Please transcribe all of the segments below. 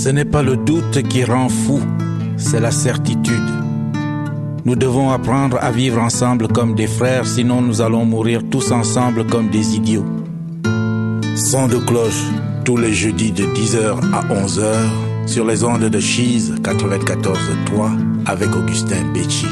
Ce n'est pas le doute qui rend fou, c'est la certitude. Nous devons apprendre à vivre ensemble comme des frères, sinon nous allons mourir tous ensemble comme des idiots. Son de cloche, tous les jeudis de 10h à 11h, sur les ondes de Cheese 94.3 avec Augustin Becci.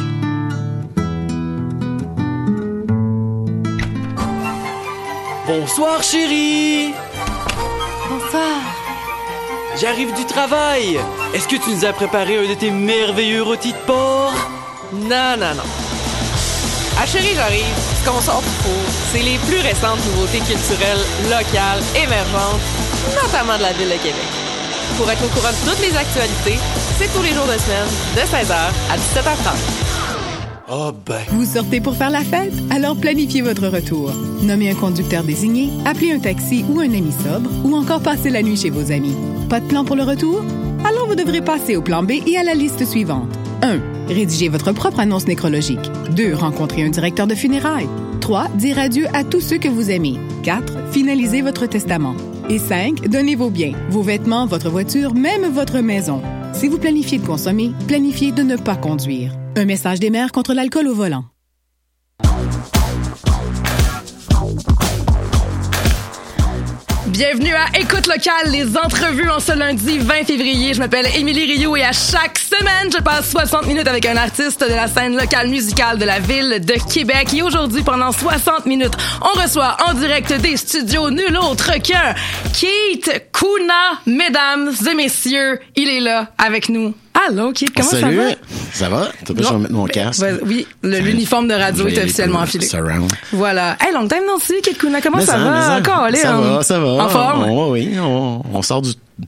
Bonsoir chérie. Bonsoir. J'arrive du travail. Est-ce que tu nous as préparé un de tes merveilleux rôtis de porc? Non. Ah chérie, j'arrive. Ce qu'on sort du four, c'est les plus récentes nouveautés culturelles, locales, émergentes, notamment de la Ville de Québec. Pour être au courant de toutes les actualités, c'est tous les jours de semaine, de 16h à 17h30. Oh ben. Vous sortez pour faire la fête? Alors planifiez votre retour. Nommez un conducteur désigné, appelez un taxi ou un ami sobre, ou encore passez la nuit chez vos amis. Pas de plan pour le retour? Alors vous devrez passer au plan B et à la liste suivante. 1. Rédigez votre propre annonce nécrologique. 2. Rencontrez un directeur de funérailles. 3. Dire adieu à tous ceux que vous aimez. 4. Finalisez votre testament. Et 5. Donnez vos biens, vos vêtements, votre voiture, même votre maison. Si vous planifiez de consommer, planifiez de ne pas conduire. Un message des maires contre l'alcool au volant. Bienvenue à Écoute locale, les entrevues en ce lundi 20 février. Je m'appelle Émilie Rioux et à chaque semaine, je passe 60 minutes avec un artiste de la scène locale musicale de la Ville de Québec. Et aujourd'hui, pendant 60 minutes, on reçoit en direct des studios nul autre que Keith Kuna. Mesdames et messieurs, il est là avec nous. Allô, Keith, comment ça va? Ça va? T'as pas besoin de mettre mon casque? Oui, l'uniforme de radio est officiellement enfilé. Surround. Voilà. Hey, long time no see, Keith Kuna, comment ça va? Ça va. En forme? Oui, on sort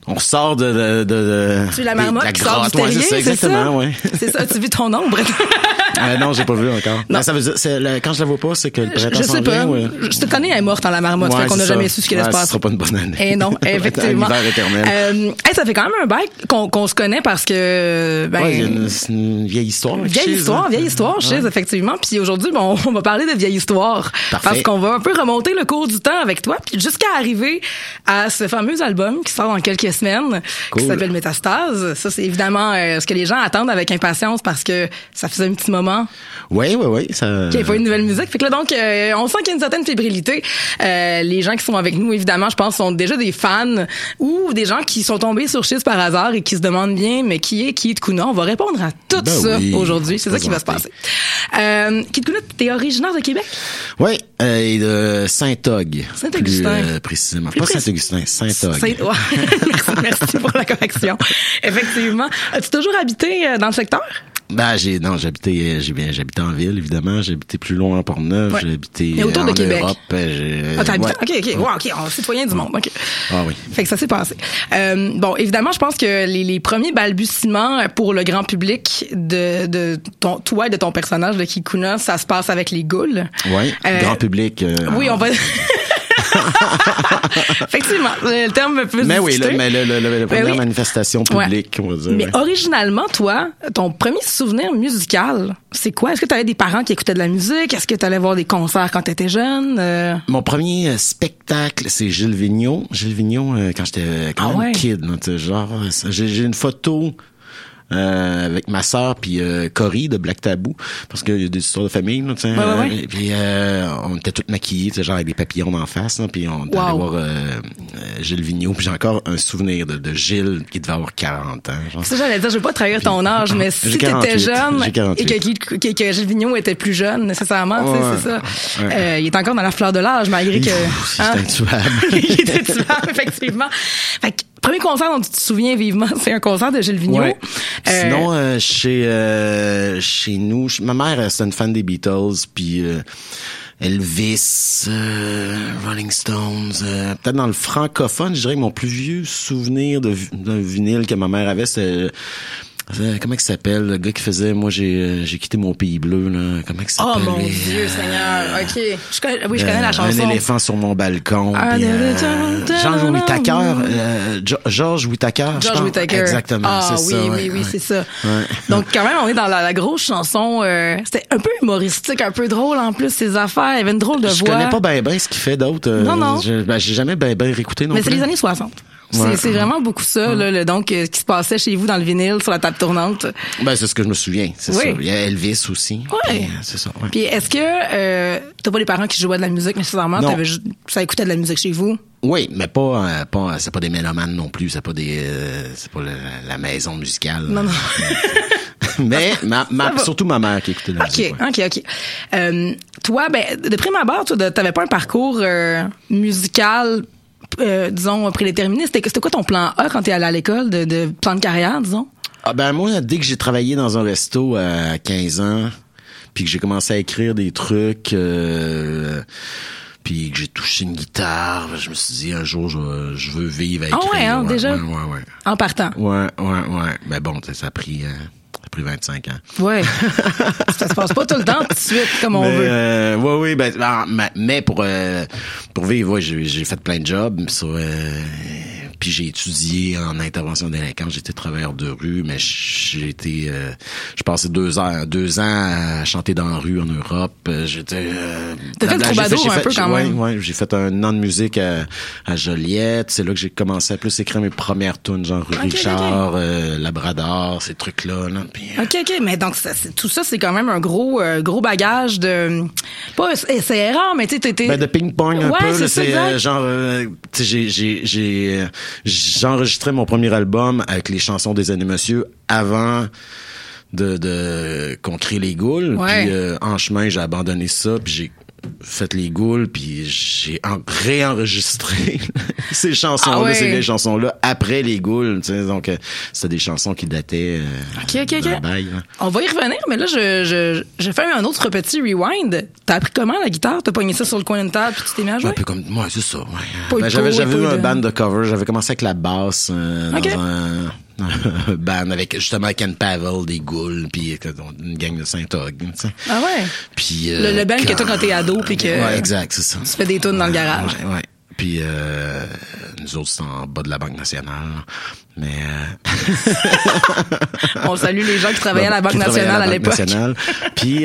de tu es la marmotte la qui sort du grotte, terrier, c'est ça, exactement, oui. C'est ça, as-tu vu ton ombre? Non, j'ai pas vu encore. Non. Ça veut dire, quand je la vois pas, c'est que le printemps s'en vient. Je te connais, elle est morte dans la marmotte, fait qu'on n'a jamais su ce qui allait se passer. Ce sera pas une bonne année. Et non, effectivement. L'hiver éternel. Ça fait quand même un bail qu'on se connaît parce que... il y a une vieille histoire. Vieille histoire, Chiz, effectivement. Puis aujourd'hui, on va parler de vieille histoire. Parfait. Parce qu'on va un peu remonter le cours du temps avec toi, puis jusqu'à arriver à ce fameux album qui sort dans quelques semaines, qui s'appelle Métastase. Ça, c'est évidemment ce que les gens attendent avec impatience parce que ça faisait un petit moment... Oui. Ça... qu'il n'y a pas eu de nouvelle musique. Fait que là, donc, on sent qu'il y a une certaine fébrilité. Les gens qui sont avec nous, évidemment, je pense, sont déjà des fans ou des gens qui sont tombés sur Chiz par hasard et qui se demandent bien, mais qui est Keith Kuna? On va répondre à tout ça aujourd'hui. C'est ça qui va se passer. Keith Kuna, t'es originaire de Québec? Oui, et de Saint-Og. Saint-Augustin. Plus précisément. Pas Saint-Augustin, Saint-Og. Merci pour la correction. Effectivement. As-tu toujours habité dans le secteur? J'habitais en ville, évidemment. J'habitais plus loin en Port-Neuf. Ouais. J'habitais autour de Québec. Europe. OK. Wow, OK. Citoyen du monde. OK. Ah oui. Fait que ça s'est passé. Bon, évidemment, je pense que les premiers balbutiements pour le grand public de toi et de ton personnage de Keith Kuna, ça se passe avec les Goules. Oui, grand public. Oui, on va... Effectivement, le terme peut se discuter. La première manifestation publique, on va dire. Mais originalement, toi, ton premier souvenir musical, c'est quoi? Est-ce que tu avais des parents qui écoutaient de la musique? Est-ce que tu allais voir des concerts quand tu étais jeune? Mon premier spectacle, c'est Gilles Vigneault. Gilles Vigneault, quand j'étais kid, genre, j'ai une photo... avec ma sœur puis Cory de Black Tabou parce qu'il y a des histoires de famille là, tu sais. Puis on était toutes maquillées, tu sais, genre avec des papillons en face là, puis on allait voir Gilles Vigneault, puis j'ai encore un souvenir de Gilles qui devait avoir 40 ans. Genre. C'est ça, j'allais dire, je veux pas trahir ton âge, mais si t'étais jeune et que Gilles Vigneault était plus jeune nécessairement, tu sais, c'est ça. Ouais. Il est encore dans la fleur de l'âge malgré que c'est intuable. Il était tuable, effectivement. Fait que premier concert dont tu te souviens vivement, c'est un concert de Gilles Vigneault. Ouais. Sinon, chez nous, ma mère, c'est une fan des Beatles, puis Elvis, Rolling Stones, peut-être dans le francophone, je dirais que mon plus vieux souvenir d'un vinyle que ma mère avait, c'est... Comment il s'appelle, le gars qui faisait Moi j'ai quitté mon pays bleu là, comment il s'appelle? Oh mon Dieu Seigneur. OK. Je connais la chanson. Un éléphant sur mon balcon. George Whittaker. George Whittaker. Exactement, c'est ça. Oui, c'est ça. Ouais. Donc quand même on est dans la grosse chanson, c'était un peu humoristique, un peu drôle en plus ses affaires, il y avait une drôle de voix. Je connais pas ben ce qu'il fait d'autre. Non. J'ai jamais ben réécouté non plus. Mais plus. c'est les années 60. C'est vraiment beaucoup ça, là, donc, ce qui se passait chez vous dans le vinyle, sur la table tournante. Ben, c'est ce que je me souviens, c'est ça. Il y a Elvis aussi. Ouais. Puis, c'est ça, ouais. Puis est-ce que t'as pas des parents qui jouaient de la musique nécessairement? Non. Ça écoutait de la musique chez vous? Oui, mais pas c'est pas des mélomanes non plus, c'est pas la maison musicale. Non. Mais surtout ma mère qui écoutait la musique. OK. Toi, de prime abord, t'avais pas un parcours musical, disons, prédéterminé. C'était quoi ton plan A quand t'es allé à l'école, de plan de carrière, disons? Ah ben moi, dès que j'ai travaillé dans un resto à 15 ans, puis que j'ai commencé à écrire des trucs, puis que j'ai touché une guitare, je me suis dit un jour je veux vivre à écrire. Déjà? Ouais. En partant. Ouais. Ben bon, ça a pris 25 ans. Ouais. Ça se passe pas tout le temps tout de suite comme on veut. Oui, mais pour vivre, j'ai fait plein de jobs puis j'ai étudié en intervention délinquante, j'étais travailleur de rue, mais j'ai passé 2 ans à chanter dans la rue en Europe. T'as fait le troubadour un peu quand même. Ouais, j'ai fait un an de musique à Joliette. C'est là que j'ai commencé à plus écrire mes premières tunes, genre Rue Richard, Labrador, ces trucs-là. Là, puis, OK. Mais donc, tout ça, c'est quand même un ggros bagage de... Pas c'est rare, mais tu sais, de ping-pong un peu. Là, c'est genre... tu sais, j'ai enregistré mon premier album avec les chansons des Années Monsieur avant qu'on crée les Goules. Ouais. Puis en chemin, j'ai abandonné ça, puis j'ai fait les Goules, puis j'ai réenregistré ces chansons-là, ces vieilles chansons-là, après les Goules. Tu sais, donc, c'était des chansons qui dataient d'un bail. Hein. On va y revenir, mais là, je fais un autre petit rewind. T'as appris comment la guitare? T'as pogné ça sur le coin d'une table, puis tu t'es mis à jouer? Un peu comme moi, c'est ça. Ouais. J'avais eu un band de cover. J'avais commencé avec la basse dans un band avec justement Ken Pavel, des Goules, puis une gang de Saint-Og. Ah ouais? Puis le band que toi quand t'es ado, puis que... Ouais, exact, c'est ça. Tu fais des tunes dans le garage. Ouais. Puis nous autres, c'est en bas de la Banque nationale. Mais on salue les gens qui travaillaient à la Banque nationale à l'époque. Puis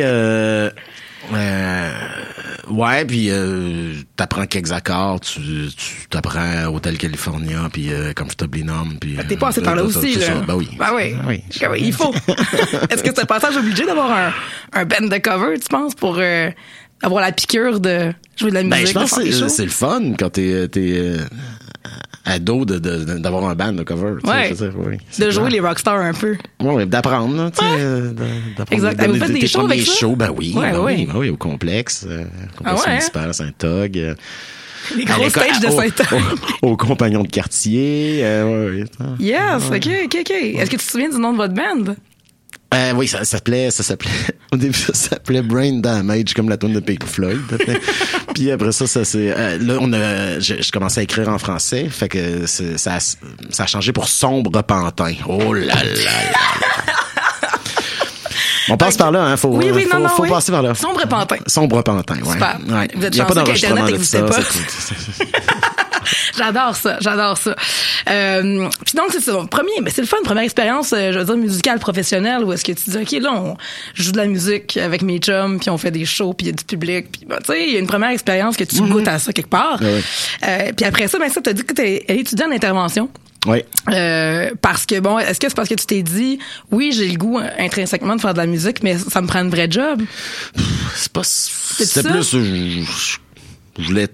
puis t'apprends quelques accords, tu t'apprends Hotel California, puis Comfortably Numb, puis t'es passé par là aussi, là. Ben oui. Il faut. Est-ce que c'est un passage obligé d'avoir un band de cover, tu penses, pour avoir la piqûre de jouer de la musique? Je pense que c'est le fun quand t'es ado d'avoir un band de cover. Ouais. De jouer les rockstars un peu. Ouais, d'apprendre, là, tu sais. Exact. Vous faites des shows avec ça? Ben oui, au complexe municipal à Saint-Og. Les gros stages de Saint-Og. Aux compagnons de quartier. Yes, OK. Est-ce que tu te souviens du nom de votre band? Oui, ça s'appelait, au début, ça s'appelait Brain Damage, comme la tune de Pink Floyd. Puis après ça c'est, là, je commençais à écrire en français, fait que ça a changé pour Sombre Pantin. Oh là là. On passe par là, hein. Faut passer par là. Sombre Pantin, ouais. Super. Ouais. Vous êtes chanceux pas d'enregistrement de ça. Pas. J'adore ça. Puis donc, c'est ça. C'est le fun, première expérience, je veux dire, musicale professionnelle, où est-ce que tu dis, OK, là, je joue de la musique avec mes chums, puis on fait des shows, puis il y a du public, puis tu sais, il y a une première expérience que tu goûtes à ça quelque part. Puis après ça, ça t'as dit que t'es étudiant en intervention. Oui. Parce que, est-ce que c'est parce que tu t'es dit, oui, j'ai le goût intrinsèquement de faire de la musique, mais ça me prend une vraie job? C'était plus, je voulais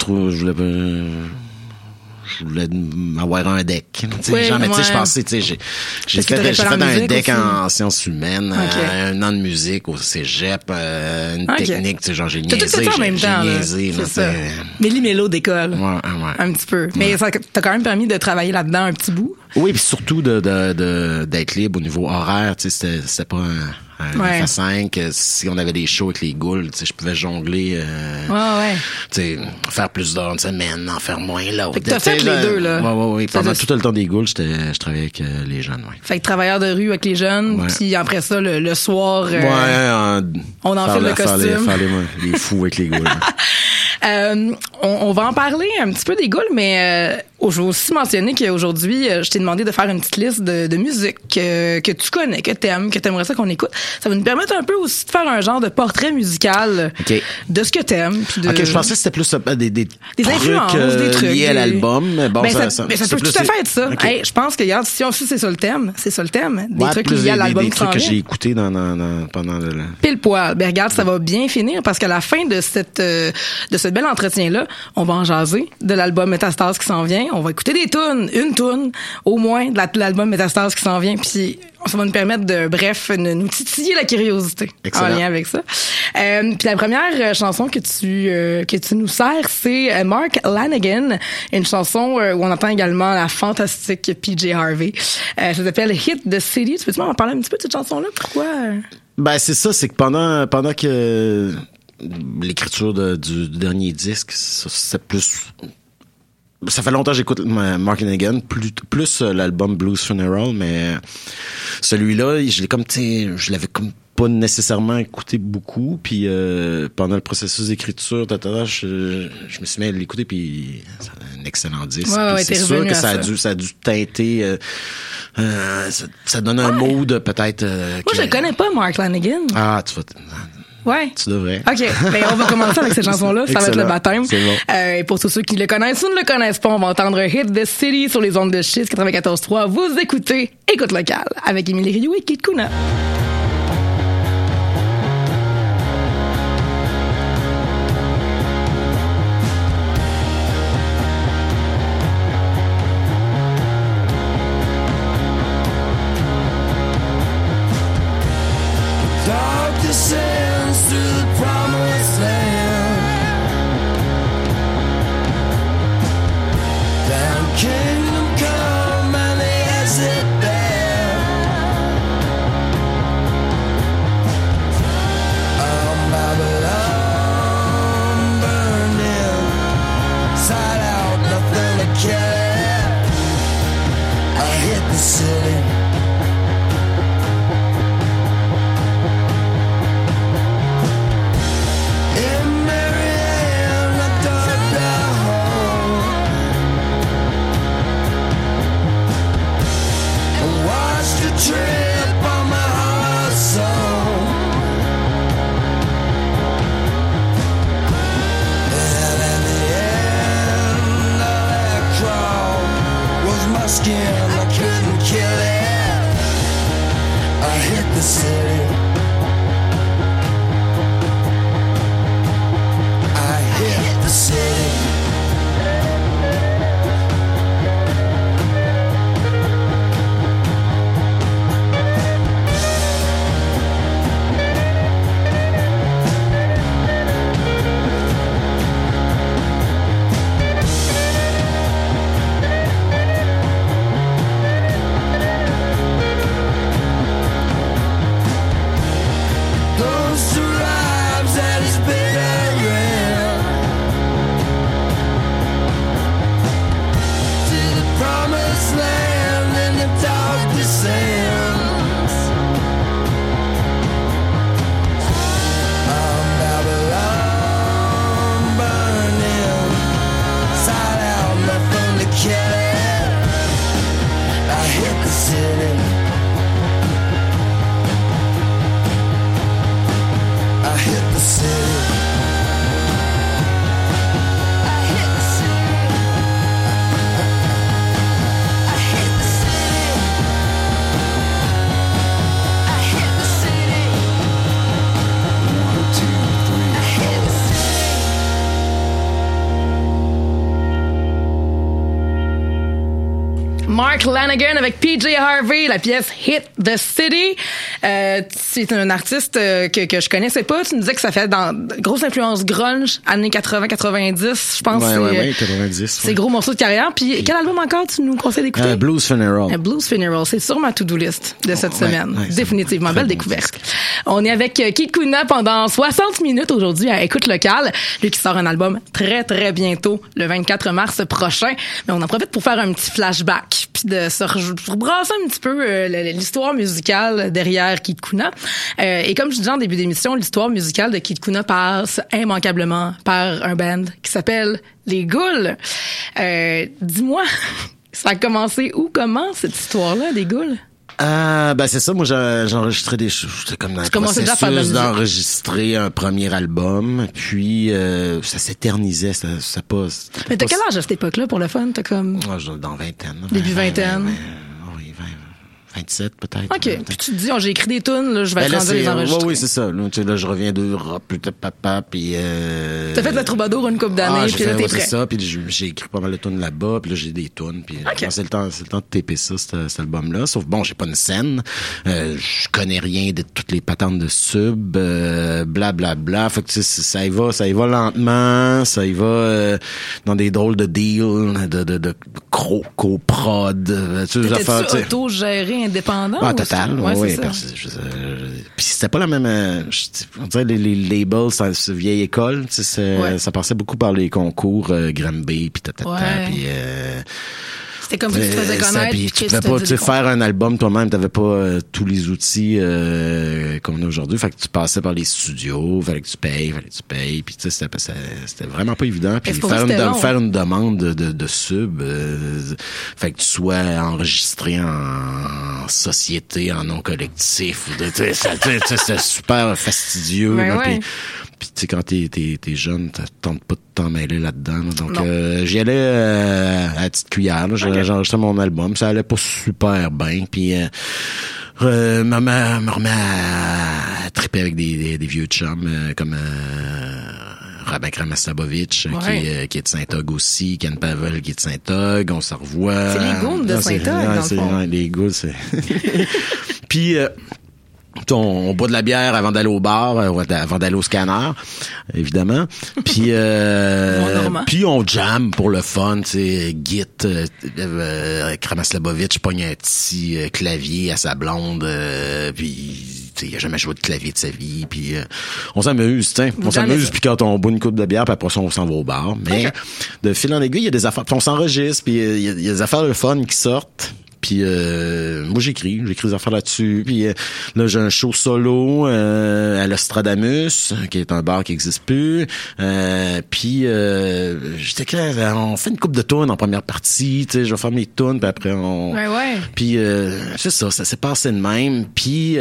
avoir un deck. Je pensais, j'ai fait un deck en sciences humaines, un an de musique au cégep, une technique, j'ai niaisé. C'est ça. Méli-mélo d'école. Ouais. Un petit peu. Mais ça t'a quand même permis de travailler là-dedans un petit bout. Oui, puis surtout d'être libre au niveau horaire, c'était pas un 9 à 5. Si on avait des shows avec les Goules, je pouvais jongler, faire plus d'heures une semaine, en faire moins l'autre. Fait que t'as fait les deux, là. Oui. Pendant tout le temps des Goules, je travaillais avec les jeunes, Fait que travailleur de rue avec les jeunes, puis après ça, le soir, on enfile le costume. Faire les fous avec les Goules. on va en parler un petit peu des Goules, mais je veux aussi mentionner qu'aujourd'hui, je t'ai demandé de faire une petite liste de musique que tu connais, que t'aimerais ça qu'on écoute. Ça va nous permettre un peu aussi de faire un genre de portrait musical de ce que t'aimes. OK, je pensais que c'était plus des influences, des trucs liés à l'album. Mais bon, ça peut tout à fait être ça. Okay. Hey, je pense que, regarde, si c'est ça le thème. Des trucs liés à l'album des qui s'en trucs que vient. j'ai écoutés pendant le... Pile poil. Ben regarde, ça va bien finir parce qu'à la fin de ce bel entretien-là, on va en jaser de l'album Métastase qui s'en vient. On va écouter une toune au moins de l'album Métastase qui s'en vient. Puis ça va nous permettre de nous titiller la curiosité. Excellent. En lien avec ça. Puis la première chanson que tu nous sers, c'est Mark Lanegan, une chanson où on entend également la fantastique PJ Harvey. Ça s'appelle Hit the City. Tu peux-tu m'en parler un petit peu de cette chanson-là? Pourquoi? Ben c'est ça, c'est que pendant que l'écriture du dernier disque, c'est plus... Ça fait longtemps que j'écoute Mark Lanegan, plus l'album Blues Funeral, mais celui-là, je l'avais comme pas nécessairement écouté beaucoup, puis pendant le processus d'écriture, je me suis mis à l'écouter, puis c'est un excellent disque. Ouais, c'est sûr que ça a dû teinter, ça donne un mood peut-être. Moi, je le connais pas, Mark Lanegan. Ah, tu vas. Ouais. Tu devrais. OK. Ben, on va commencer avec cette chanson-là. Ça va être le baptême. C'est bon. Et pour tous ceux qui le connaissent ou ne le connaissent pas, on va entendre Hit the City sur les ondes de Chiz 94.3. Vous écoutez Écoute Locale avec Émilie Rioux et Kid Kuna. Descends through the promised land. Down kingdom come and they exit there. Babylon burning, side out, nothing to kill. I hit the city. Trip on my heart song. And at the end of that crawl was my skin, I couldn't kill it. I hit the city. I hit the city. Mark Lanegan avec PJ Harvey, la pièce Hit the City. C'est un artiste que je connaissais pas. Tu nous disais que ça fait grosse influence grunge, années 80-90, je pense. Ouais, 90. C'est gros morceau de carrière. Puis quel album encore tu nous conseilles d'écouter? Blues Funeral. Blues Funeral, c'est sur ma to-do list de cette semaine. Définitivement, belle découverte. On est avec Kid Kuna pendant 60 minutes aujourd'hui à Écoute Locale. Lui qui sort un album très, très bientôt, le 24 mars prochain. Mais on en profite pour faire un petit flashback. puis de se rebrasser un petit peu l'histoire musicale derrière Kid Kuna. Et comme je disais en début d'émission, l'histoire musicale de Kid Kuna passe immanquablement par un band qui s'appelle Les Ghouls. Dis-moi, ça a commencé où, comment, cette histoire-là, des Ghouls? C'est ça. Moi, j'enregistrais des choses. J'étais comme dans le processus d'enregistrer un premier album. Puis, ça s'éternisait. Ça passe. Mais t'as quel âge à cette époque-là, pour le fun? T'as comme... Dans vingtaine. Début vingtaine. Oui, 27 peut-être. OK. Puis tu te dis, j'ai écrit des tunes, là, je vais être rendu les enregistrer. Oui, c'est ça. Là, je reviens d'Europe, puis papa, puis... T'as fait le troubadour une couple d'années, puis là, t'es prêt. C'est ça, puis j'ai écrit pas mal de tunes là-bas, puis là, j'ai des tunes, puis c'est le temps de taper ça, cet album-là. Sauf, bon, j'ai pas une scène, je connais rien de toutes les patentes de sub, blablabla. Fait que, tu sais, ça y va lentement, ça y va dans des drôles de deals, de co-prod. T'étais-tu auto-géré indépendant? Ah, total, oui. Puis c'était pas la même... on dirait les labels, c'est vieille école, tu sais, ça passait beaucoup par les concours Granby, puis puis... C'était comme ça que tu te faisais connaître. Puis tu pouvais pas faire un album toi-même, t'avais pas tous les outils qu'on a aujourd'hui. Fait que tu passais par les studios, fallait que tu payes, puis tu sais, c'était vraiment pas évident. Puis faire une demande de sub, fait que tu sois enregistré en société, en non collectif, c'était super fastidieux. Puis tu sais, quand t'es jeune, tu tentes pas de t'en mêler là-dedans. Là. Donc j'y allais à la petite cuillère. J'enregistrais mon album. Ça allait pas super bien. Puis me remet à triper avec des vieux chums comme Rabin Kramaslabovitch qui est de Saint-Og aussi, Ken Pavel qui est de Saint-Og. On se revoit. C'est les Ghouls de Saint-Og, dans le fond. Les Ghouls, c'est... Puis... on boit de la bière avant d'aller au bar, avant d'aller au scanner, évidemment. Puis puis on jam pour le fun, tu sais, Git, Kramaslabovitch pogne un petit clavier à sa blonde, puis il a jamais joué de clavier de sa vie, puis on s'amuse, puis quand on boit une coupe de bière, puis après ça on s'en va au bar. Mais de fil en aiguille, il y a des affaires, puis on s'enregistre, puis il y a des affaires de fun qui sortent. Puis moi j'écris des affaires là-dessus. Puis là j'ai un show solo à l'Ostradamus, qui est un bar qui existe plus. Puis j'étais clair, on fait une couple de tunes en première partie, tu sais, je vais faire mes tunes, puis après on. Puis c'est ça s'est passé de même. Puis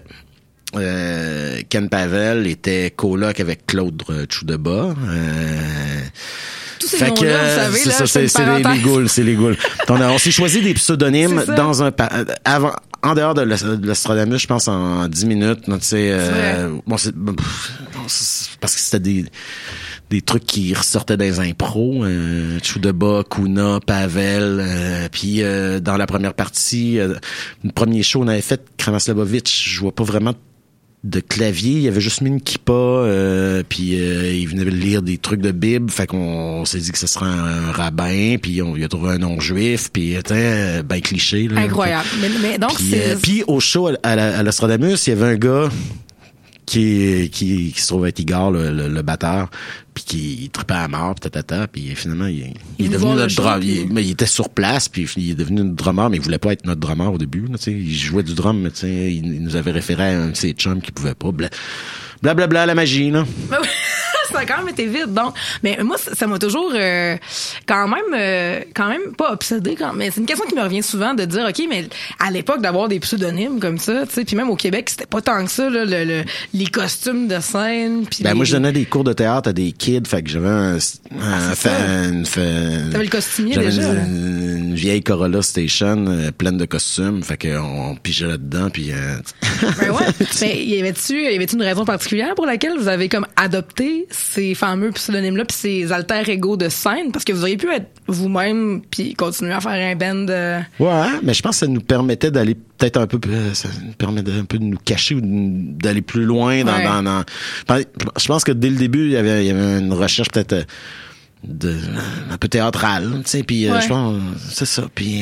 Ken Pavel était coloc avec Claude Choudeba. Tous ces noms-là, vous savez, c'est les Ghouls. On s'est choisi des pseudonymes dans en dehors de l'Ostradamus, je pense en 10 minutes, tu sais, c'est parce que c'était des trucs qui ressortaient des impros, Choudeba, Kuna, Pavel, puis dans la première partie, le premier show on avait fait, Kramaslabovitch, je vois pas vraiment de clavier, il avait juste mis une kippa, puis il venait lire des trucs de Bible, fait qu'on s'est dit que ce serait un rabbin, puis on lui a trouvé un nom juif, puis ben cliché. Là, incroyable. Mais donc puis au show à l'Ostradamus, il y avait un gars qui se trouve être Igor, le batteur, puis qui tripait à mort, puis finalement il est devenu notre drummer. Mais il était sur place, puis il est devenu notre drummer, mais il voulait pas être notre drummer au début. Là, il jouait du drum, mais il nous avait référé à un de ses chums qui pouvait pas. Blablabla, la magie, là. Ça a quand même été vite, donc. Mais moi, ça m'a toujours quand même pas obsédé. Mais c'est une question qui me revient souvent de dire, OK, mais à l'époque d'avoir des pseudonymes comme ça, tu sais, puis même au Québec, c'était pas tant que ça, là, les costumes de scène. Moi, je donnais des cours de théâtre à des kids, fait que j'avais T'avais le costumier déjà? Une vieille Corolla Station pleine de costumes, fait qu'on pigeait là-dedans, puis... Ben ouais. Mais y avait-tu une raison particulière pour laquelle vous avez comme adopté ces fameux pseudonymes-là puis ces alter ego de scène? Parce que vous auriez pu être vous-même puis continuer à faire un band. Ouais, mais je pense que ça nous permettait d'aller peut-être un peu, ça nous permettait un peu de nous cacher ou d'aller plus loin dans. Je pense que dès le début, il y avait une recherche peut-être un peu théâtrale, tu sais, puis je pense c'est ça, puis.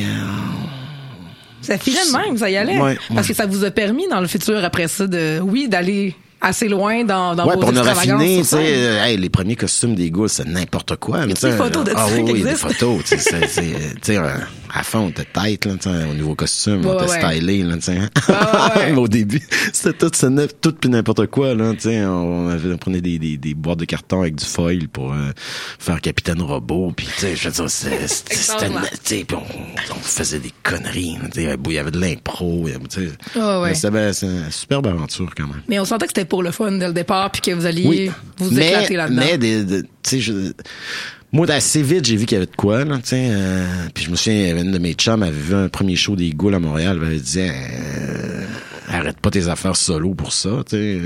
Ça filait de même, ça y allait. Parce que ça vous a permis dans le futur après ça d'aller assez loin dans vos extravagances. On a raffiné, tu sais, les premiers costumes des Ghouls, c'est n'importe quoi. Il y a des photos de ça qui existent. des photos, tu sais, à fond, on était tête, là, au niveau costume, Ouais, on était ouais. stylé, là, ouais. Mais au début, c'était tout puis n'importe quoi, là, on prenait des boîtes de carton avec du foil pour faire Capitaine Robot, puis je veux dire, c'était, puis on faisait des conneries, il y avait de l'impro, Ouais. c'est une superbe aventure quand même. Mais on sentait que c'était pour le fun dès le départ, puis que vous alliez vous éclater là-dedans. Mais moi, assez vite, j'ai vu qu'il y avait de quoi, là, puis je me souviens, une de mes chums avait vu un premier show des Ghouls à Montréal, elle disait, arrête pas tes affaires solo pour ça, puis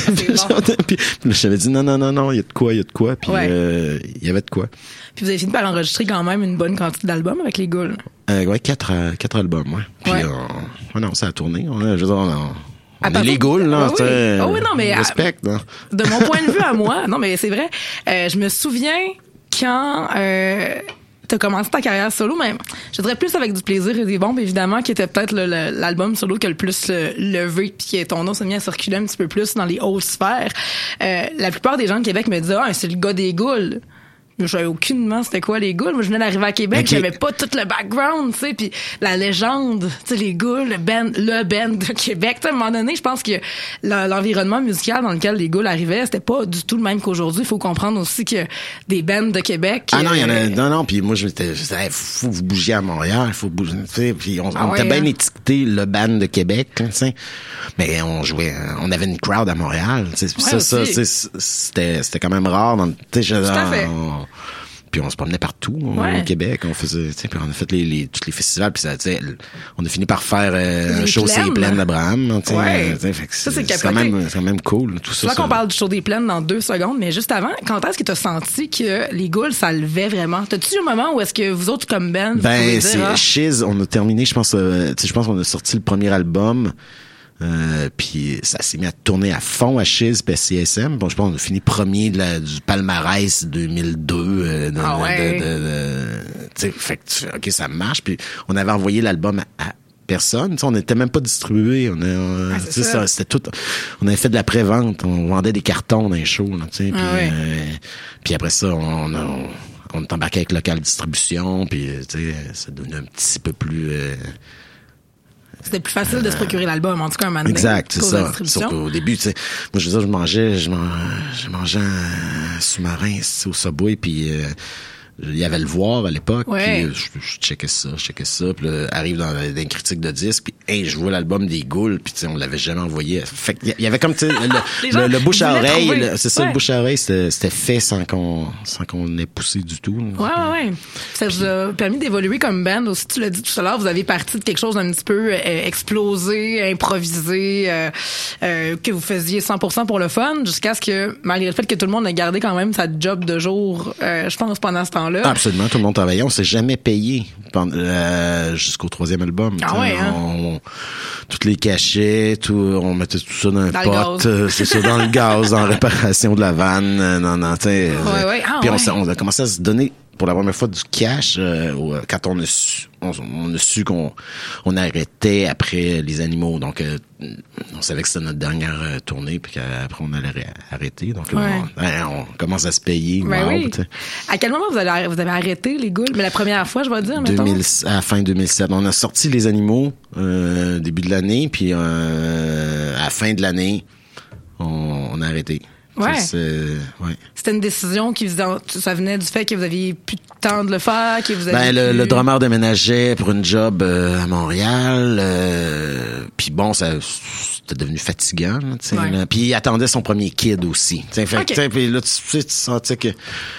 j'avais dit, non, il y a de quoi, puis il y avait de quoi. Puis vous avez fini par enregistrer quand même une bonne quantité d'albums avec les Ghouls. Ouais, 4 albums, ouais. Puis, non, ça a tourné, je veux dire, on est les Ghouls, là, non, mais respect, là. De mon point de vue à moi, non, mais c'est vrai, je me souviens quand t'as commencé ta carrière solo, mais je dirais plus avec du plaisir et des bombes, évidemment, qui était peut-être l'album solo qui a le plus levé, puis qui ton nom s'est mis à circuler un petit peu plus dans les hautes sphères. La plupart des gens de Québec me disaient « Ah, c'est le gars des Ghouls ». Je savais aucunement c'était quoi les Ghouls. Moi, je venais d'arriver à Québec, j'avais pas tout le background, tu sais, puis la légende, tu sais, les Ghouls, le band de Québec. Tu sais, à un moment donné, je pense que l'environnement musical dans lequel les Ghouls arrivaient, c'était pas du tout le même qu'aujourd'hui. Il faut comprendre aussi que des bands de Québec. Ah non, il y en a, non, puis moi, je disais, faut que vous bougiez à Montréal, faut bouger, tu sais, puis on était bien étiqueté le band de Québec, tu sais. Mais on jouait, on avait une crowd à Montréal, tu sais. C'était quand même rare dans, tu sais, puis on se promenait partout au Québec, on faisait, tu sais, puis on a fait tous les festivals, puis ça, tu sais, on a fini par faire un show sur les plaines d'Abraham, tu sais, c'est quand même cool tout ça. C'est là qu'on parle du show des plaines dans 2 secondes, mais juste avant, quand est-ce que t'as senti que les Ghouls ça levait vraiment? T'as-tu eu un moment où est-ce que vous autres comme band, c'est Shiz, on a terminé, je pense qu'on a sorti le premier album. Puis ça s'est mis à tourner à fond à Shiz puis à CSM. Bon, je pense qu'on a fini premier du palmarès 2002. Fait que, OK, ça marche. Puis on avait envoyé l'album à personne. T'sais, on n'était même pas distribué. C'était tout. On avait fait de la pré-vente. On vendait des cartons dans les shows. Puis après ça, on est embarqué avec Local Distribution. Puis ça devenait un petit peu plus... C'était plus facile de se procurer l'album, en tout cas, un moment donné. Exact, c'est ça. Sauf qu'au début, tu sais, moi, je veux dire, je mangeais un sous-marin au Subway, puis il y avait le voir à l'époque, puis je checkais ça, puis là, arrive dans une critique de disque, puis hey, je vois l'album des Ghouls, puis tu sais, on l'avait jamais envoyé. Fait qu'il y avait comme, tu sais, le bouche à oreille, c'est ça, le bouche à oreille, c'était fait sans qu'on ait poussé du tout. Ouais. Ça vous a permis d'évoluer comme band aussi, tu l'as dit tout à l'heure, vous avez parti de quelque chose d'un petit peu explosé, improvisé, que vous faisiez 100% pour le fun, jusqu'à ce que, malgré le fait que tout le monde a gardé quand même sa job de jour, je pense, pendant ce temps-là. Absolument, tout le monde travaillait. On s'est jamais payé jusqu'au 3e album. Toutes les cachets, on mettait tout ça dans un pot. C'est ça, dans le gaz, en réparation de la vanne. Puis on a commencé à se donner pour la première fois du cash quand on a su qu'on arrêtait après les animaux. Donc on savait que c'était notre dernière tournée, puis qu'après on allait arrêter. Donc on commence à se payer. À quel moment vous avez arrêté les Ghouls? Mais la première fois, je vais dire, mettons. À la fin 2007. On a sorti les animaux début de l'année, puis à la fin de l'année, on a arrêté. C'était une décision ça venait du fait que vous aviez plus de temps de le faire, que vous aviez le drummer déménageait pour une job à Montréal, puis bon, c'était devenu fatigant, tu sais. Puis il attendait son premier kid aussi. Puis là tu sentais que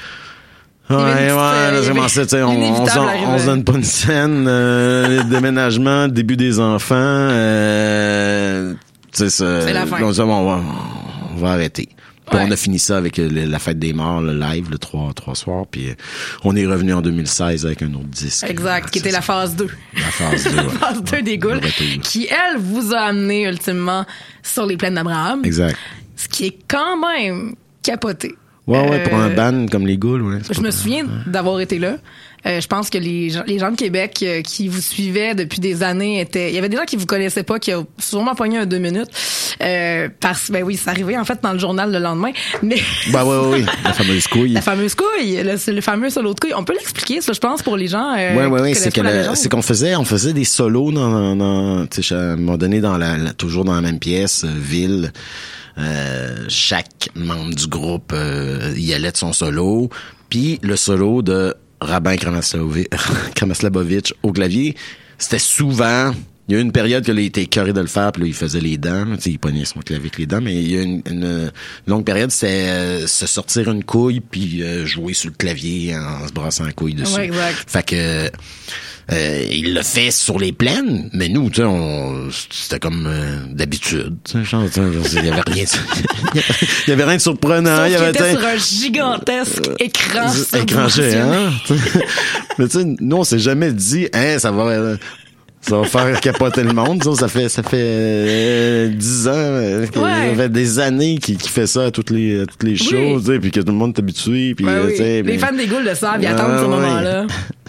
là, c'est ça, tu sais, on se donne pas une scène, déménagement, début des enfants, tu sais, c'est la fin. On va arrêter. Puis on a fini ça avec la fête des morts, le live, le 3 soirs, puis on est revenu en 2016 avec un autre disque. Exact, qui était la phase 2. La phase 2, La phase 2 des Ghouls, qui, elle, vous a amené ultimement sur les plaines d'Abraham. Exact. Ce qui est quand même capoté. Ouais, pour un band comme les Ghouls, ouais. Je me souviens d'avoir été là. Je pense que les gens de Québec qui vous suivaient depuis des années il y avait des gens qui vous connaissaient pas, qui ont sûrement pogné un 2 minutes. Ben oui, c'est arrivé en fait dans le journal le lendemain. Mais oui, la fameuse couille. La fameuse couille, le fameux solo de couille. On peut l'expliquer, ça, je pense, pour les gens. Oui, c'est qu'on faisait des solos dans tu sais, à un moment donné toujours dans la même pièce, ville. Chaque membre du groupe y allait de son solo, puis le solo de Rabin Kramaslavovic au clavier, c'était souvent... Il y a eu une période que là, il était écœuré de le faire, puis là, il faisait les dents. Tu sais, il pognait son clavier avec les dents, mais il y a une longue période, c'était se sortir une couille, puis jouer sur le clavier en se brassant la couille dessus. Ouais, exact. Fait que... il l'a fait sur les plaines, mais nous, tu sais, c'était comme d'habitude. Il y avait rien, il y avait rien de surprenant. Sauf il y avait était sur un gigantesque écran. Écran géant. Mais tu sais, nous, on s'est jamais dit, ça va faire capoter le monde. Ça fait 10 ans, ça fait des années qu'il fait ça à toutes les shows, tu sais, puis que tout le monde est habitué. Puis, tu sais, les fans des Ghouls le savent, ils attendent ce moment-là.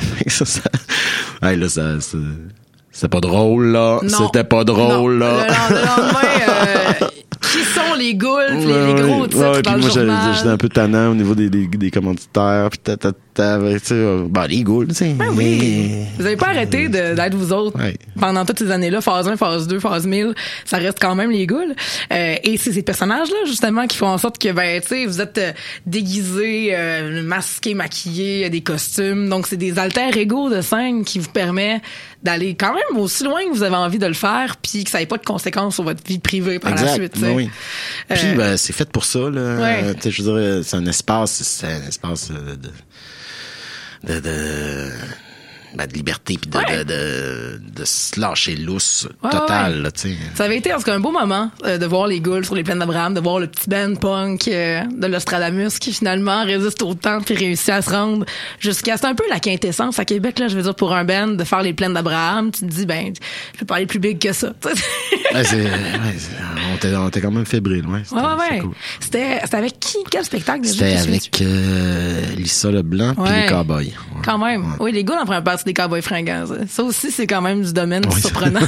C'était pas drôle, là. Non. C'était pas drôle, non. là. Le lendemain, qui sont les Ghouls, puis les gros titres dans le journal. J'étais un peu tannant au niveau des commanditaires, puis tu sais, les Ghouls, tu sais. Ben oui. Vous avez pas arrêté d'être vous autres pendant toutes ces années-là, phase 1, phase 2, phase 1000, ça reste quand même les Ghouls. Et c'est ces personnages-là, justement, qui font en sorte que, tu sais, vous êtes déguisés, masqués, maquillés, des costumes. Donc, c'est des alter ego de scène qui vous permet d'aller quand même aussi loin que vous avez envie de le faire, puis que ça n'ait pas de conséquences sur votre vie privée par la suite. Oui. Puis c'est fait pour ça, là. Ouais. Tu sais, je veux dire, c'est un espace de liberté puis de se lâcher lousse total, là, tu sais. Ça avait été en tout cas un beau moment de voir les Ghouls sur les plaines d'Abraham, de voir le petit band punk de l'Ostradamus qui finalement résiste au temps puis réussit à se rendre jusqu'à... C'est un peu la quintessence à Québec, là, je veux dire, pour un band de faire les plaines d'Abraham, tu te dis, je peux pas aller plus big que ça. On était quand même fébrile, c'était cool. C'était avec qui? Quel spectacle déjà? C'était avec Lisa Leblanc puis les Cowboys. Ouais. Quand même. Ouais. Oui, les Ghouls en première partie des Cowboys fringants. Ça aussi, c'est quand même du domaine surprenant.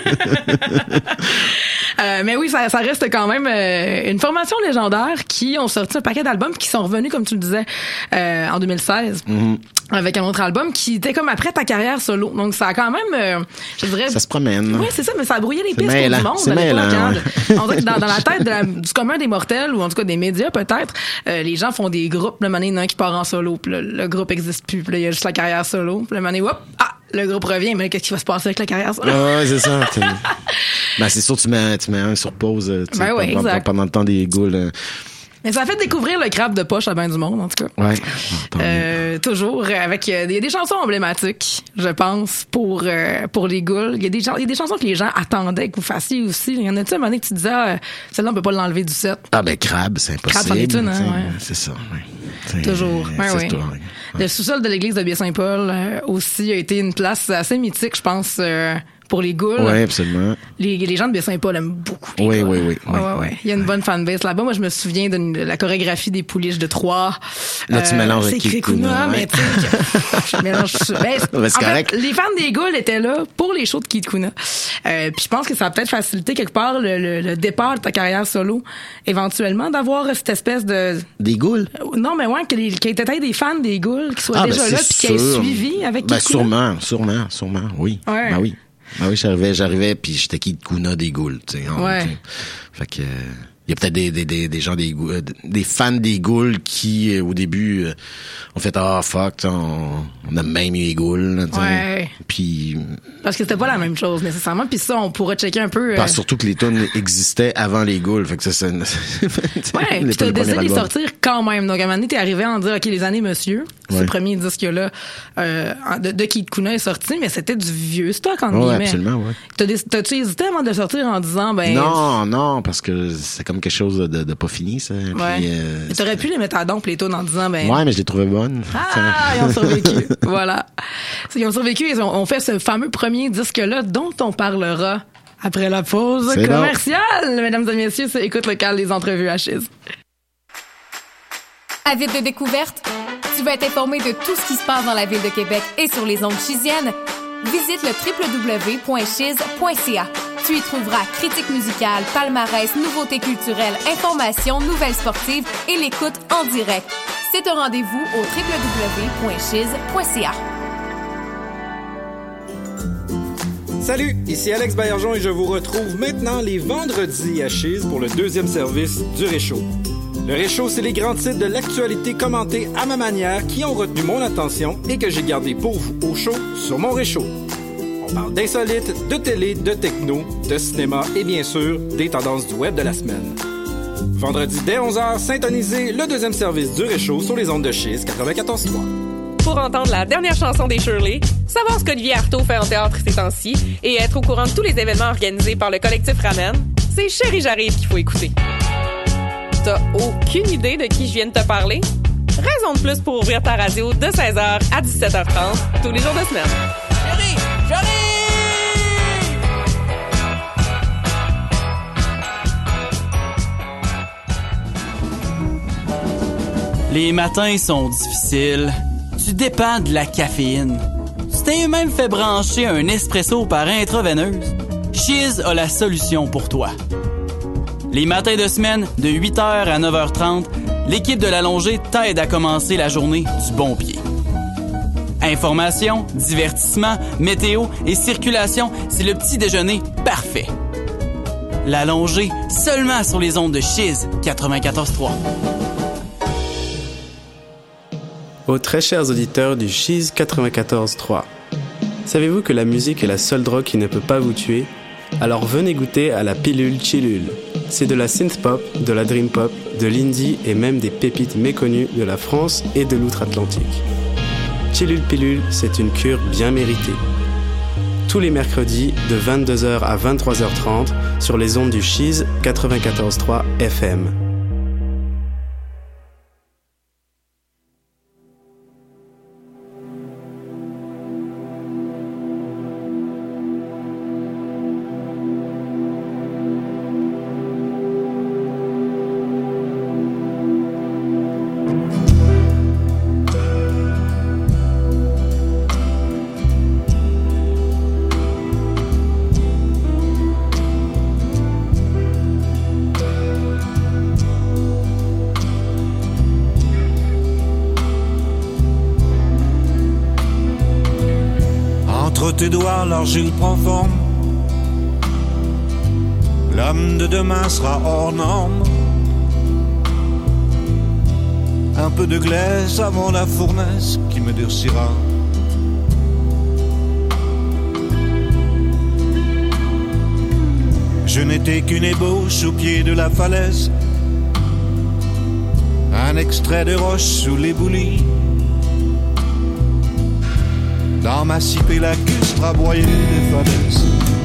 Mais oui, ça reste quand même une formation légendaire qui ont sorti un paquet d'albums qui sont revenus, comme tu le disais, en 2016. Mm-hmm. Avec un autre album qui était comme après ta carrière solo. Donc, ça a quand même, je dirais... Ça se promène. Oui, c'est ça, mais ça a brouillé les pistes pour du monde à l'époque. On dirait que dans la tête du commun des mortels, ou en tout cas des médias peut-être, les gens font des groupes. Le moment donné, il y en a un qui part en solo, puis le groupe existe plus. Puis là, il y a juste la carrière solo. Puis le moment donné, le groupe revient, mais qu'est-ce qui va se passer avec la carrière solo? Ouais, c'est ça. C'est sûr, tu mets un sur pause pendant le temps des Ghouls. Mais ça a fait découvrir le crabe de poche à ben du monde, en tout cas. Ouais. Toujours avec... Il y a des chansons emblématiques, je pense, pour les Ghouls. Il y a des chansons que les gens attendaient que vous fassiez aussi. Il y en a-tu un moment donné que tu disais, celle-là, on peut pas l'enlever du set? Crabe, c'est impossible. Crabe, c'en est une, hein, C'est ça, Toujours. Oui. Le sous-sol de l'église de Biais-Saint-Paul aussi a été une place assez mythique, je pense, pour les Ghouls. Oui, absolument. Les gens de Biais-Saint-Paul aiment beaucoup les Oui. Ouais. Il y a une bonne fanbase là-bas. Moi, je me souviens de la chorégraphie des Pouliches de Troyes. Là, tu mélanges avec Kid Kuna, mais tu sais, je mélange... c'est correct. Les fans des Ghouls étaient là pour les shows de Kid Kuna. Puis je pense que ça a peut-être facilité quelque part le départ de ta carrière solo, éventuellement, d'avoir cette espèce de... Des Ghouls? Non, mais qu'il y ait peut-être des fans des Ghouls qui soient déjà là puis qui aient suivi avec Kid Kuna. Sûrement, oui. Ouais. Ben oui. Ah oui, j'arrivais puis j'étais Kid Kuna des Ghouls, tu sais. Fait que il y a peut-être des gens des fans des Ghouls qui au début ont fait fuck, on a même eu les Ghouls, puis parce que c'était pas la même chose nécessairement, puis ça on pourrait checker un peu surtout que les tunes existaient avant les Ghouls, fait que ça puis t'as décidé de les sortir quand même. Donc à un moment donné t'es arrivé à en dire OK, les années monsieur, ce premier disque là de Kid Kuna est sorti, mais c'était du vieux stock en guillemets. Absolument, ouais. T'as-tu hésité avant de sortir en disant non, parce que c'est comme quelque chose de pas fini, ça. Ouais. Puis, t'aurais pu les mettre à dompe les tunes en disant ouais, mais je les trouvais bonnes. Ils ont survécu. Voilà. Ils ont survécu, ils ont fait ce fameux premier disque-là dont on parlera après la pause commerciale. Mesdames et messieurs, c'est Écoute Locale, les entrevues à Chiz. Avide de découvertes? Tu veux être informé de tout ce qui se passe dans la ville de Québec et sur les ondes chisiennes? Visite le www.chiz.ca. Tu y trouveras critiques musicales, palmarès, nouveautés culturelles, informations, nouvelles sportives et l'écoute en direct. C'est un rendez-vous au www.chiz.ca. Salut, ici Alex Baillargeon et je vous retrouve maintenant les vendredis à Chiz pour le deuxième service du Réchaud. Le Réchaud, c'est les grands titres de l'actualité commentés à ma manière qui ont retenu mon attention et que j'ai gardé pour vous au chaud sur mon Réchaud. On parle d'insolites, de télé, de techno, de cinéma et bien sûr des tendances du web de la semaine. Vendredi dès 11h, syntonisez le deuxième service du Réchaud sur les ondes de Chiz 94.3. Pour entendre la dernière chanson des Shirley, savoir ce qu'Olivier Artaud fait en théâtre ces temps-ci et être au courant de tous les événements organisés par le collectif Ramen, c'est Chérie j'arrive qu'il faut écouter. T'as aucune idée de qui je viens de te parler? Raison de plus pour ouvrir ta radio de 16h à 17h30 tous les jours de semaine. Chérie, j'arrive! Les matins sont difficiles. Tu dépends de la caféine. Tu t'es même fait brancher un espresso par intraveineuse. Chiz a la solution pour toi. Les matins de semaine, de 8h à 9h30, l'équipe de l'Allongée t'aide à commencer la journée du bon pied. Information, divertissement, météo et circulation, c'est le petit déjeuner parfait. L'Allongée, seulement sur les ondes de Chiz 94.3. Aux très chers auditeurs du Chiz 94.3, savez-vous que la musique est la seule drogue qui ne peut pas vous tuer? Alors venez goûter à la pilule Chillul. C'est de la synth-pop, de la dream-pop, de l'indie et même des pépites méconnues de la France et de l'outre-Atlantique. Chillul Pilule, c'est une cure bien méritée. Tous les mercredis de 22h à 23h30 sur les ondes du Chiz 94.3 FM. Tes doigts, l'argile prend forme. L'homme de demain sera hors norme. Un peu de glaise avant la fournaise qui me durcira. Je n'étais qu'une ébauche au pied de la falaise. Un extrait de roche sous l'éboulis. Dans ma cipée lacustre à broyer des falaises.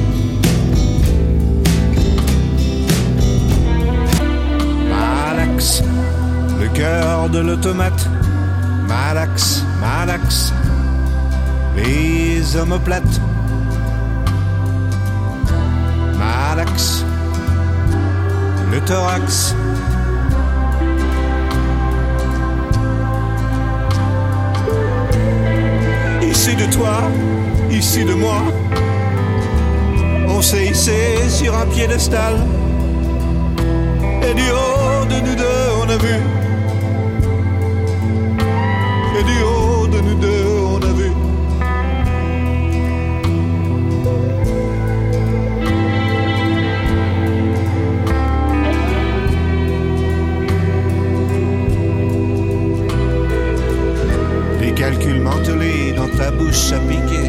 Malax, le cœur de l'automate. Malax, malax, les omoplates. Malax, le thorax. Ici de toi, ici de moi, on s'est hissé sur un piédestal. Et du haut de nous deux on a vu. Et du haut de nous deux on a vu. Des calculs mentelés dans ta bouche à piquer.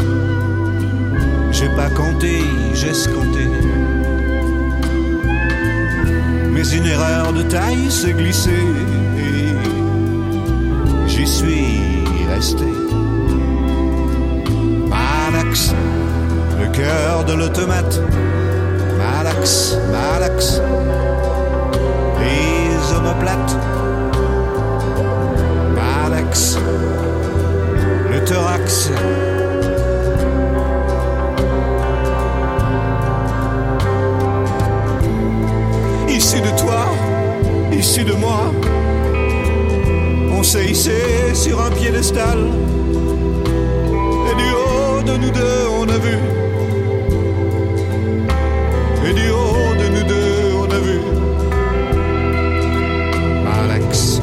J'ai pas compté, j'ai escompté. Mais une erreur de taille s'est glissée et j'y suis resté. Malax, le cœur de l'automate. Malax, malax, les omoplates. Malax, le thorax. Ici de toi, ici de moi, s'est hissé sur un piédestal. Et du haut de nous deux, on a vu. Et du haut de nous deux, on a vu Alex.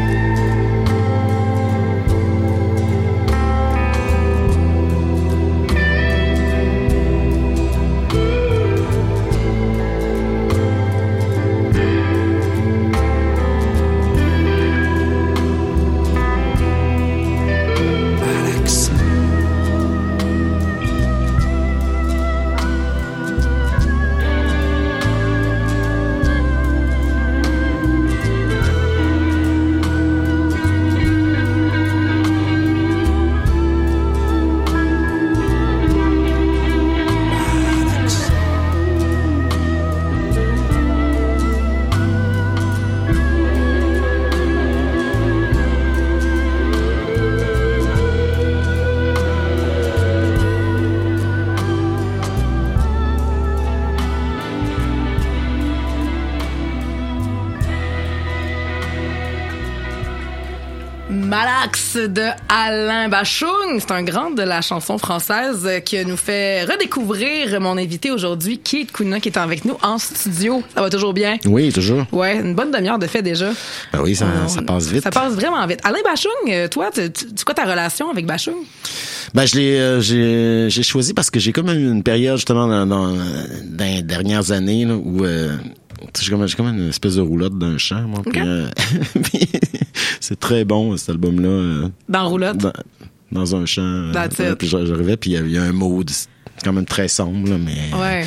Malax de Alain Bachung. C'est un grand de la chanson française qui nous fait redécouvrir mon invité aujourd'hui, Keith Kuna, qui est avec nous en studio. Ça va toujours bien? Oui, toujours. Ouais, une bonne demi-heure de fait déjà. Ben oui, ça passe vite. Ça passe vraiment vite. Alain Bachung, toi, c'est quoi ta relation avec Bachung? Ben j'ai choisi parce que j'ai comme eu une période justement dans les dernières années là, où j'ai comme une espèce de roulotte d'un champ, moi. Okay. Puis, c'est très bon cet album-là. Dans roulotte. Dans un champ. Puis j'arrivais, puis il y a un mode quand même très sombre, là, mais ouais.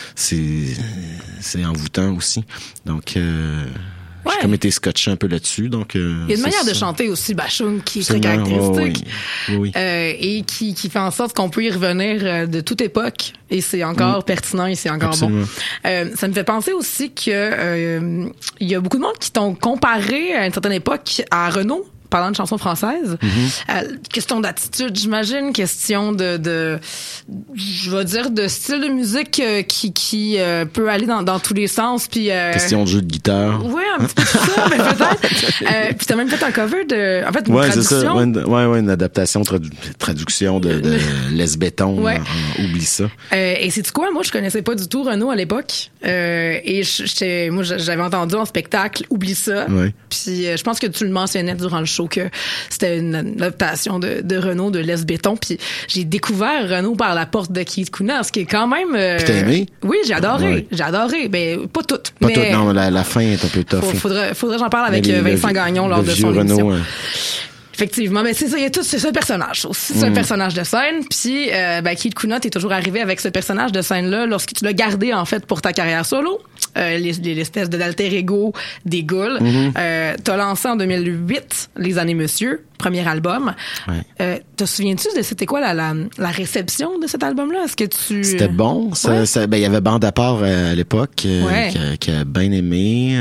C'est envoûtant aussi. Donc j'ai comme été scotché un peu là-dessus. Donc, il y a une manière de chanter aussi, Bachung, qui est très caractéristique. Oui. Et qui fait en sorte qu'on peut y revenir de toute époque. Et c'est encore pertinent et c'est encore Absolument. bon. Ça me fait penser aussi que il y a beaucoup de monde qui t'ont comparé à une certaine époque à Renaud, parlant de chansons françaises. Question d'attitude, j'imagine, question de je vais dire de style de musique qui peut aller dans tous les sens, puis question de jeu de guitare. Ouais, un petit peu ça, mais peut-être. Puis t'as même fait un cover de, en fait, une traduction. C'est ça. Ouais, une adaptation, traduction de Les Béton. Ouais. Oublie ça. Et c'est quoi, moi je connaissais pas du tout Renaud à l'époque. Et moi j'avais entendu en spectacle Oublie ça. Ouais. Puis je pense que tu le mentionnais durant le show que c'était une adaptation de Renaud de Les Béton. Puis j'ai découvert Renaud par la porte de Keith Kuna, ce qui est quand même. Puis t'as aimé? Oui, j'ai adoré. Ouais. J'ai adoré. Ben pas toutes. Pas mais toutes. Non, la fin est un peu tough. Faudrait que j'en parle avec Vincent Gagnon lors de son Renaud, émission. Effectivement, mais c'est ça, il y a tout, c'est ça le personnage aussi, c'est un personnage de scène, puis Keith Kuna, t'es toujours arrivé avec ce personnage de scène-là lorsque tu l'as gardé en fait pour ta carrière solo, l'espèce de l'alter ego des Goules. T'as lancé en 2008 Les Années Monsieur, premier album. Ouais. Te souviens-tu de c'était quoi la réception de cet album-là? Est-ce que tu... C'était bon. Il y avait Bande à part à l'époque qui a bien aimé.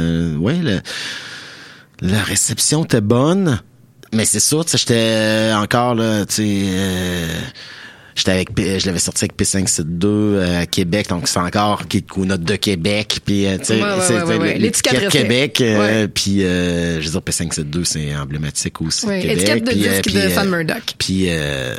La réception était bonne. Mais c'est sûr, tu sais, j'étais encore là, tu sais, je l'avais sorti avec P572 à Québec, donc c'est encore Keith Kuna de Québec, puis tu sais, l'étiquette Québec, puis je veux dire P572 c'est emblématique aussi de Québec. Étiquette de disque de Sam Murdoch. Puis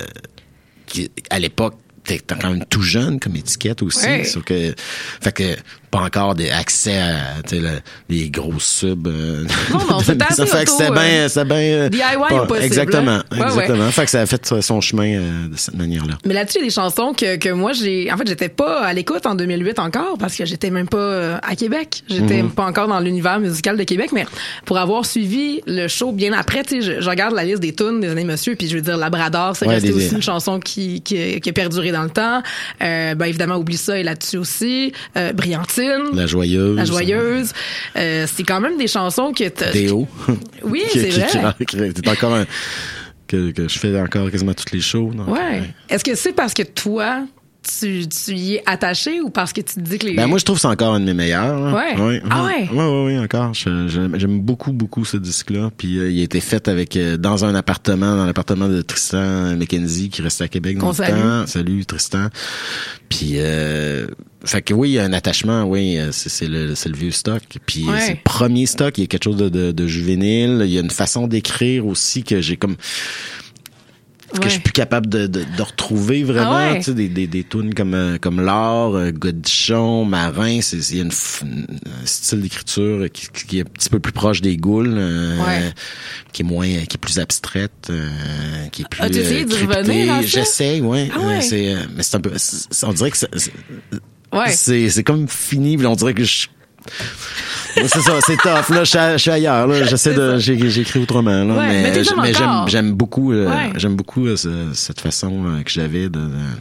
à l'époque t'es quand même tout jeune comme étiquette aussi, sauf que fait que pas encore accès à les gros subs. Non, c'est assez fait que c'était bien DIY pas, possible. Exactement. Fait que ça a fait son chemin de cette manière-là. Mais là-dessus, il y a des chansons que moi j'étais pas à l'écoute en 2008 encore parce que j'étais même pas à Québec. J'étais pas encore dans l'univers musical de Québec, mais pour avoir suivi le show bien après, tu sais, je regarde la liste des tunes des Années Monsieur, puis je veux dire Labrador, c'est resté aussi une chanson qui a perduré dans le temps. Évidemment, Oublie ça est là-dessus aussi. Brillantine. La Joyeuse. C'est quand même des chansons que Déo. Oui, c'est vrai. C'est encore que je fais encore quasiment toutes les shows. Donc, Est-ce que c'est parce que toi, tu y es attaché ou parce que tu te dis que les... Ben moi je trouve que c'est encore un de mes meilleurs. Hein. Ouais. Ah ouais. Ouais, encore. J'aime beaucoup ce disque-là. Puis il a été fait avec dans un appartement, dans l'appartement de Tristan McKenzie qui restait à Québec dans le temps. Salut Tristan. Puis fait que oui, il y a un attachement, oui, c'est le vieux stock. Puis c'est le premier stock, il y a quelque chose de juvénile. Il y a une façon d'écrire aussi que j'ai comme que je suis plus capable de retrouver vraiment, tu sais, des tunes comme l'art, Godichon, Marin, il y a un style d'écriture qui est un petit peu plus proche des Goules, qui est plus abstraite, qui est plus as-tu essayé de revenir là? J'essaie, mais c'est un peu, on dirait que c'est comme fini, on dirait que c'est ça, c'est tough. Là, je suis ailleurs. Là, j'écris autrement. Là, mais j'aime beaucoup, cette façon que j'avais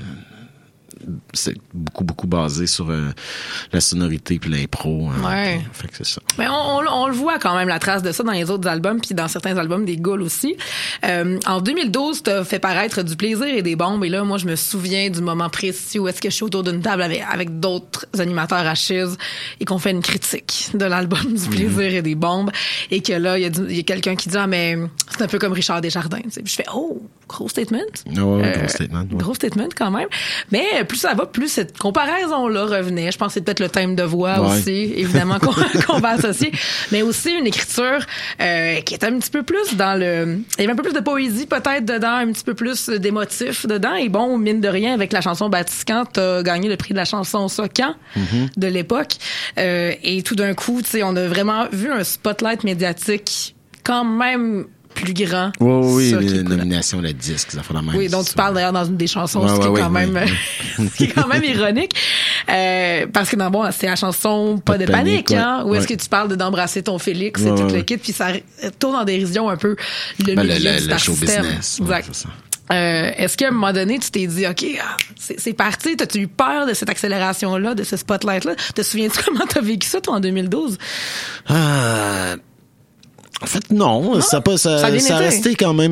c'est beaucoup basé sur la sonorité puis l'impro. Fait que c'est ça. Mais on le voit quand même la trace de ça dans les autres albums puis dans certains albums des Goules aussi. En 2012, t'as fait paraître Du plaisir et des bombes et là, moi, je me souviens du moment précis où est-ce que je suis autour d'une table avec d'autres animateurs à Chiz et qu'on fait une critique de l'album Du plaisir et des bombes et que là, il y a quelqu'un qui dit mais c'est un peu comme Richard Desjardins. Puis je fais gros statement. Gros statement. Ouais. Gros statement quand même. Mais plus ça va, plus cette comparaison-là revenait. Je pense que c'est peut-être le thème de voix aussi, évidemment, qu'on va associer. Mais aussi une écriture qui est un petit peu plus dans il y avait un peu plus de poésie peut-être dedans, un petit peu plus d'émotif dedans. Et bon, mine de rien, avec la chanson Batiscan, t'as gagné le prix de la chanson Socan de l'époque. Et tout d'un coup, tu sais, on a vraiment vu un spotlight médiatique quand même plus grand. Oui, les nominations, le disque, ça fait la même. Oui, donc tu parles d'ailleurs dans une des chansons, ce qui est quand même ironique. Parce que c'est la chanson Pas de panique, hein, où est-ce que tu parles d'embrasser ton Félix et tout le kit, puis ça tourne en dérision un peu le milieu du show business. Exact. C'est ça. Est-ce qu'à un moment donné, tu t'es dit, OK, c'est parti, t'as-tu eu peur de cette accélération-là, de ce spotlight-là? Te souviens-tu comment t'as vécu ça, toi, en 2012? En fait, non. Ça a resté quand même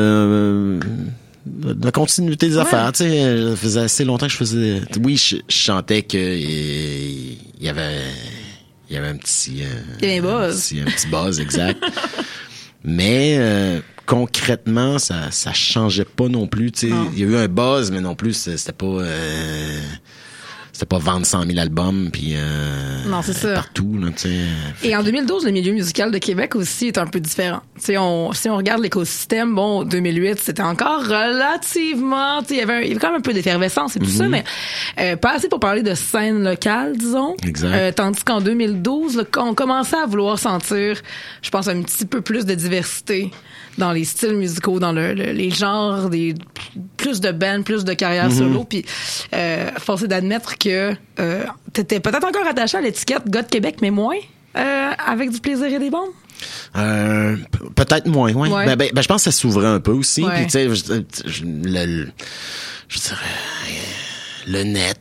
la continuité des affaires. Tu sais, ça faisait assez longtemps que je faisais... Oui, je chantais que il y avait un petit... il y avait un buzz. Un petit buzz, exact. Mais concrètement, ça changeait pas non plus. Tu sais, il y a eu un buzz, mais non plus, c'était pas vendre 100 000 albums puis non, c'est ça. Partout là, tu sais. Et en 2012, le milieu musical de Québec aussi est un peu différent. Tu sais, si on regarde l'écosystème, 2008, c'était encore relativement, tu sais, il y avait quand même un peu d'effervescence et tout ça, mais pas assez pour parler de scène locale, disons. Exact. Tandis qu'en 2012, on commençait à vouloir sentir, je pense, un petit peu plus de diversité dans les styles musicaux, dans les genres, plus de bands, plus de carrières solo. Puis, force est d'admettre que t'étais peut-être encore attaché à l'étiquette gars de Québec, mais moins avec Du plaisir et des bombes. Peut-être moins, oui. Ouais. Ben, je pense que ça s'ouvrait un peu aussi. Ouais. Puis, tu sais, je dirais le net,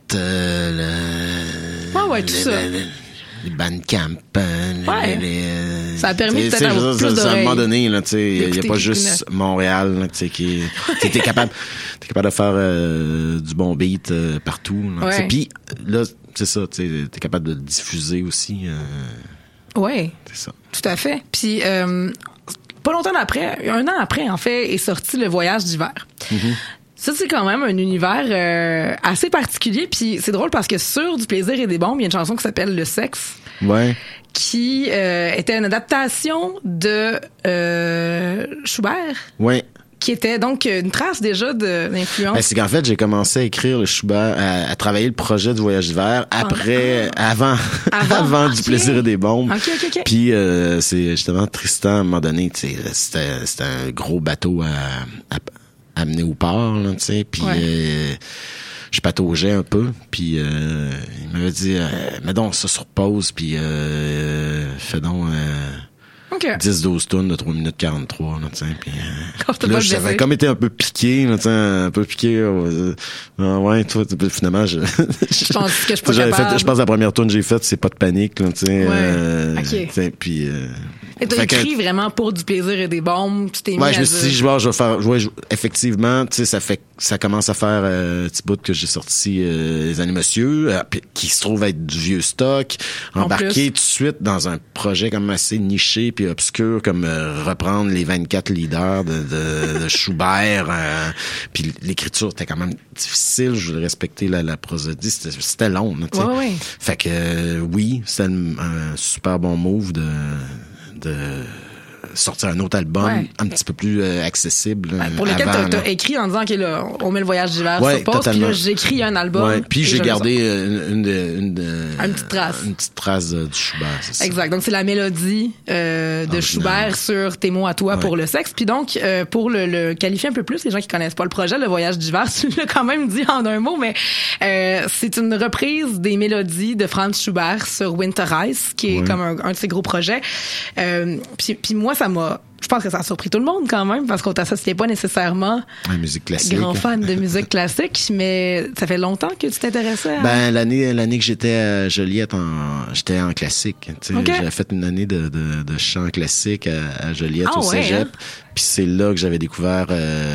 tout ça. Les Bandcamp, ça a permis peut-être d'avoir plus d'oreilles. À un moment donné, là, tu sais, il y a pas juste Montréal, là, tu sais, qui t'es capable de faire du bon beat partout. Là, puis là, c'est ça, tu sais, t'es capable de diffuser aussi. Oui, c'est ça. Tout à fait. Puis pas longtemps après, un an après, en fait, est sorti Le Voyage d'hiver. Ça, c'est quand même un univers assez particulier. Puis c'est drôle parce que sur Du plaisir et des bombes, il y a une chanson qui s'appelle Le sexe. Ouais. Qui était une adaptation de Schubert. Ouais. Qui était donc une trace déjà d'influence. Ben, c'est qu'en fait, j'ai commencé à écrire le Schubert, à travailler le projet du Voyage d'hiver avant Du plaisir et des bombes. OK. Puis c'est justement Tristan, à un moment donné, tu sais, c'était un gros bateau à amener au port, là, tu sais, puis je pataugeais un peu, puis il m'avait dit mets donc ça sur pause, puis fais donc 10-12 tonnes de 3 minutes 43, là, tu sais. Puis, là, j'avais comme été un peu piqué, là, tu sais, ouais, toi, finalement, je pense que je suis pas je pense que la première tune que j'ai faite, c'est Pas de panique, là, tu sais. OK. Puis, et t'as écrit vraiment pour du plaisir et des bombes, tu t'es mis je me suis dit, je vais faire, effectivement, tu sais, ça commence à faire un petit bout que j'ai sorti Les Années Monsieur, qui se trouve être du vieux stock, embarqué tout de suite dans un projet comme assez niché puis obscur, comme reprendre les 24 leaders de Schubert, puis l'écriture était quand même difficile, je voulais respecter la prosodie, c'était long, tu sais. Ouais. Fait que oui, c'était un super bon move de sortir un autre album un petit peu plus accessible. Pour lequel t'as écrit en disant que là, on met le voyage d'hiver sur pause, puis là j'écris un album. Ouais, puis j'ai gardé une petite trace. Une petite trace du Schubert, c'est ça. Exact. Donc c'est la mélodie de Schubert sur Tes mots à toi pour le sexe. Puis donc pour le qualifier un peu plus, les gens qui connaissent pas le projet, le voyage d'hiver, tu l'as quand même dit en un mot, mais c'est une reprise des mélodies de Franz Schubert sur Winter Ice, qui est comme un de ses gros projets. Puis moi, je pense que ça a surpris tout le monde quand même, parce qu'on t'associait pas nécessairement à musique classique. Grand fan de musique classique, mais ça fait longtemps que tu t'intéressais à... Ben, l'année que j'étais à Joliette, j'étais en classique. J'avais fait une année de chant classique à Joliette au cégep. Puis c'est là que j'avais découvert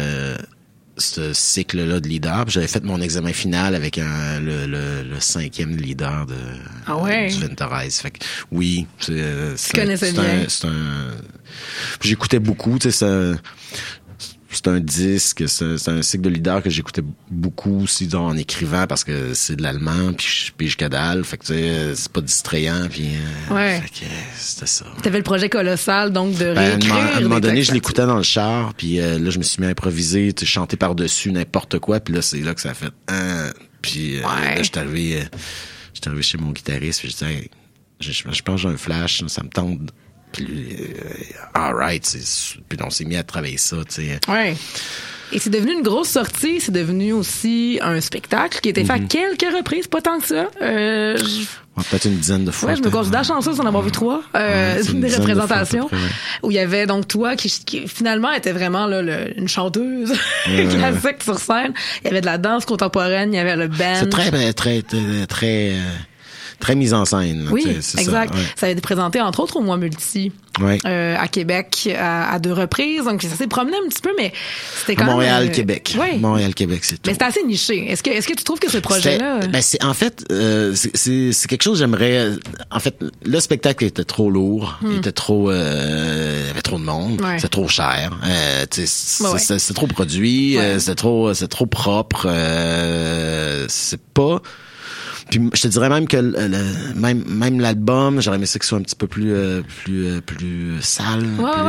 ce cycle-là de leader. Puis j'avais fait mon examen final avec le 5e leader du Winter Ice. Fait que oui, tu connaissais bien. J'écoutais beaucoup, tu sais, c'est un disque, c'est un cycle de leader que j'écoutais beaucoup aussi en écrivant, parce que c'est de l'allemand, puis je pige que dalle, fait que tu sais, c'est pas distrayant, puis fait que c'était ça. T'avais le projet colossal, donc de réécrire. À un moment donné, je l'écoutais dans le char, puis là, je me suis mis à improviser, tu sais, chanter par-dessus n'importe quoi, puis là, c'est là que ça a fait puis là, j'étais arrivé chez mon guitariste, puis je disais, hey, je pense que j'ai un flash, ça me tente. Puis, alright, puis on s'est mis à travailler ça, tu sais. Ouais. Et c'est devenu une grosse sortie, c'est devenu aussi un spectacle qui a été fait à quelques reprises, pas tant que ça. Peut-être une dizaine de fois. Ouais, je me considère chanceuse d'en avoir vu 3 des représentations où il y avait donc toi qui finalement était vraiment là une chanteuse classique sur scène. Il y avait de la danse contemporaine, il y avait le band. C'est très mise en scène. Oui, exact. Ça a été présenté entre autres au Mois Multi à Québec à 2 reprises. Donc ça s'est promené un petit peu, mais c'était quand même Québec. Montréal-Québec, c'est tout. Mais c'était assez niché. Est-ce que tu trouves que ce projet-là... c'est en fait c'est quelque chose que j'aimerais... En fait, le spectacle était trop lourd, il était trop... il y avait trop de monde, c'était trop cher. C'est trop produit, c'est trop propre. C'est pas... Puis je te dirais même que même l'album, j'aurais aimé ça qu'il soit un petit peu plus sale,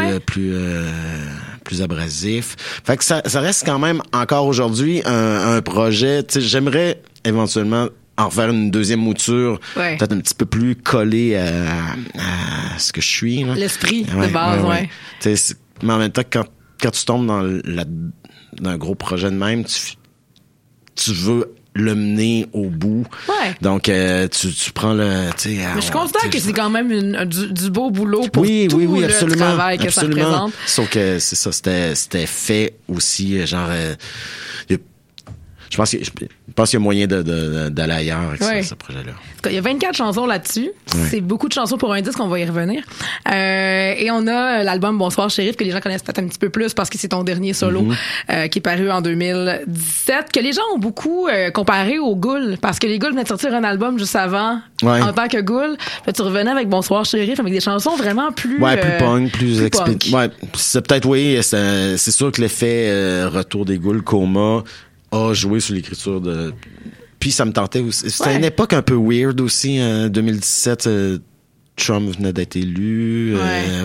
plus abrasif. Fait que ça reste quand même encore aujourd'hui un projet. Tu sais, j'aimerais éventuellement en faire une deuxième mouture, peut-être un petit peu plus collé à ce que je suis. Là. L'esprit de base, Tu sais, mais en même temps, quand tu tombes dans un gros projet de même, tu veux le mener au bout. Donc, tu prends le... Mais je considère que c'est quand même du beau boulot pour tout le travail que ça représente. Sauf que c'est ça, c'était fait aussi, genre... Je pense qu'il y a moyen d'aller ailleurs avec ce projet-là. Il y a 24 chansons là-dessus. C'est beaucoup de chansons pour un disque, on va y revenir. Et on a l'album Bonsoir Shérif, que les gens connaissent peut-être un petit peu plus parce que c'est ton dernier solo qui est paru en 2017, que les gens ont beaucoup comparé aux Goules, parce que les Goules venaient de sortir un album juste avant en tant que Goules. Là, tu revenais avec Bonsoir Shérif avec des chansons vraiment plus... plus punk, plus c'est peut-être, c'est sûr que l'effet Retour des Goules, Coma... a joué sur l'écriture de... Puis ça me tentait aussi. C'était une époque un peu weird aussi. 2017, Trump venait d'être élu.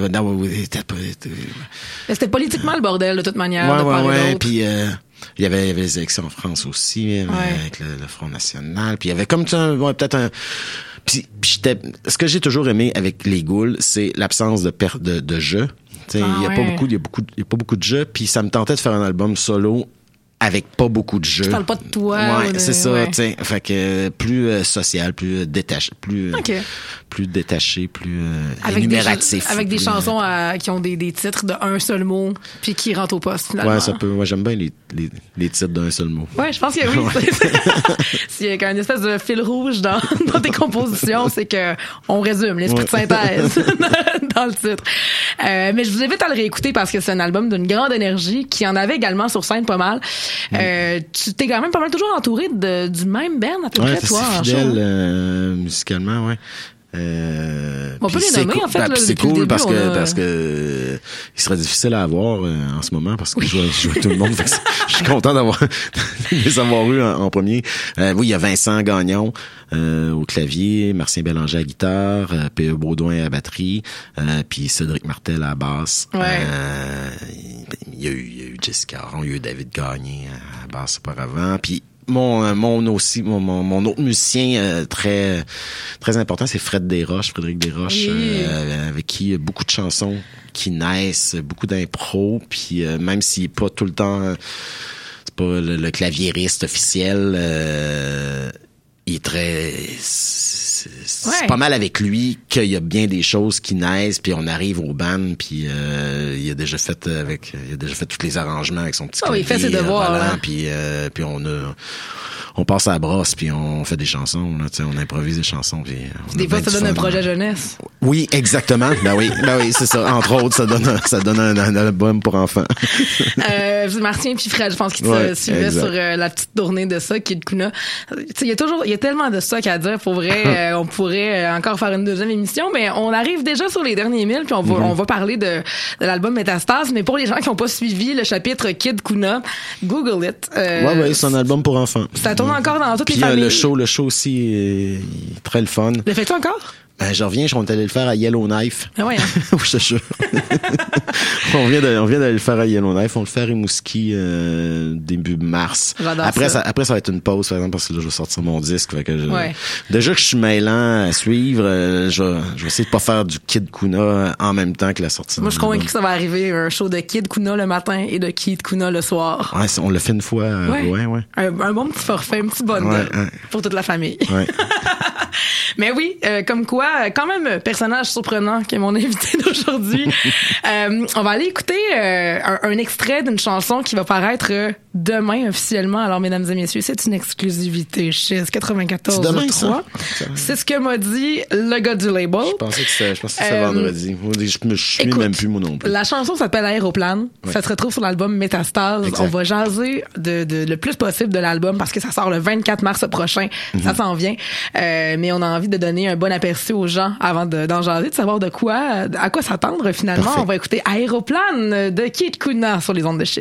C'était politiquement le bordel, de toute manière. de part et d'autre. Puis il y avait les élections en France aussi, avec le Front National. Puis il y avait comme peut-être un... Puis ce que j'ai toujours aimé avec les Goules, c'est l'absence de jeu. Il y a pas beaucoup de jeux. Puis ça me tentait de faire un album solo avec pas beaucoup de jeux. Je parle pas de toi. Ouais, c'est ça, tu sais. Fait que plus social, plus détaché, plus détaché, plus énumératif. Avec des chansons qui ont des titres d'un seul mot, puis qui rentrent au poste, finalement. Ouais, ça peut. Moi, j'aime bien les titres d'un seul mot. Ouais, je pense que oui. S'il y a une espèce de fil rouge dans tes compositions, c'est que on résume l'esprit de synthèse dans le titre. Mais je vous invite à le réécouter parce que c'est un album d'une grande énergie qui en avait également sur scène pas mal. Tu t'es quand même pas mal toujours entouré du même band à peu près, toi, en show. Fidèle musicalement, ouais. On peut les nommer, en fait. Là, c'est cool début, parce que il serait difficile à avoir en ce moment parce que je joue tout le monde. Je suis content de les avoir eu en premier. Oui, il y a Vincent Gagnon au clavier, Martien Bélanger à guitare, P.E. Baudouin à la batterie, puis Cédric Martel à la basse. Ouais. Il y a eu Jessica Aron, il y a eu David Gagné à la basse auparavant, puis mon autre musicien très très important, c'est Frédéric Desroches, oui. Avec qui il y a beaucoup de chansons qui naissent, beaucoup d'impro, puis même s'il est pas tout le temps, c'est pas le claviériste officiel, il est très c'est pas mal avec lui qu'il y a bien des choses qui naissent, puis on arrive au band, puis il a déjà fait tous les arrangements avec son petit clavier, il fait ses devoirs, volant, puis on passe à la brosse, puis on fait des chansons, là, on improvise des chansons, puis des fois ça donne un projet jeunesse. Oui, exactement. Ben oui, c'est ça. Entre autres, ça donne un album pour enfants. Martien puis Fred, je pense qu'ils te suivaient sur la petite tournée de ça, Kid Kuna. Il y a tellement de stock à dire. Pour vrai, on pourrait encore faire une deuxième émission, mais on arrive déjà sur les derniers 1000, puis on va parler de l'album Métastase. Mais pour les gens qui n'ont pas suivi le chapitre Kid Kuna, Google it. C'est un album pour enfants. Ça tourne encore dans toutes les familles. Le show aussi est très le fun. Le fais-tu encore? Je reviens, on est allé le faire à Yellowknife. Ah ouais, hein? Je te jure. on vient d'aller le faire à Yellowknife. On le fait à Rimouski début mars. Après ça va être une pause, par exemple, parce que là, je vais sortir mon disque. Fait que déjà que je suis mêlant à suivre, je vais essayer de pas faire du Kid Kuna en même temps que la sortie. Moi, je suis convaincu que ça va arriver, un show de Kid Kuna le matin et de Kid Kuna le soir. Ouais, on l'a fait une fois. Ouais. Un bon petit forfait, un petit bundle pour toute la famille. Ouais. Mais oui, comme quoi, quand même, personnage surprenant qui est mon invité d'aujourd'hui. On va aller écouter un extrait d'une chanson qui va paraître demain officiellement. Alors, mesdames et messieurs, c'est une exclusivité chez 94.3. C'est ce que m'a dit le gars du label. Je pensais que c'était vendredi. Je suis même plus mon nom. La chanson s'appelle Aéroplane. Ouais. Ça se retrouve sur l'album Métastase. Exact. On va jaser de le plus possible de l'album parce que ça sort le 24 mars prochain. Ça s'en vient. Mais on a envie de donner un bon aperçu aux gens avant d'en jaser, de savoir à quoi s'attendre finalement. Parfait. On va écouter Aéroplane de Kid Kuna sur les ondes de Chiz.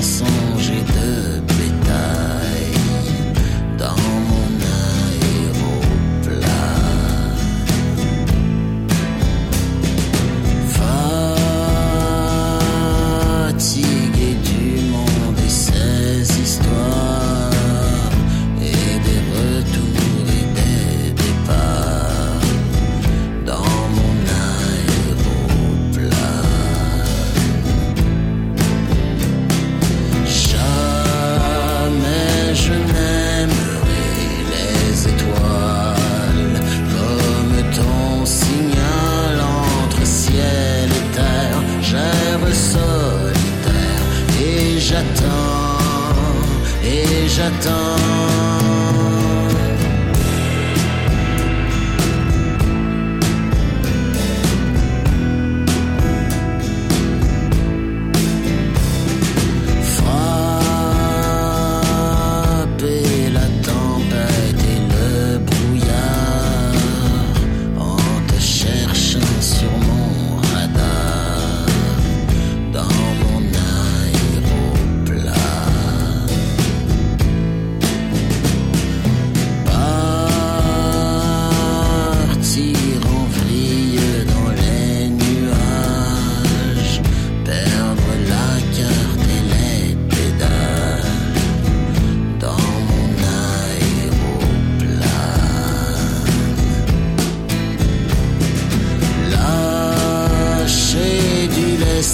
Dans mon aéroplan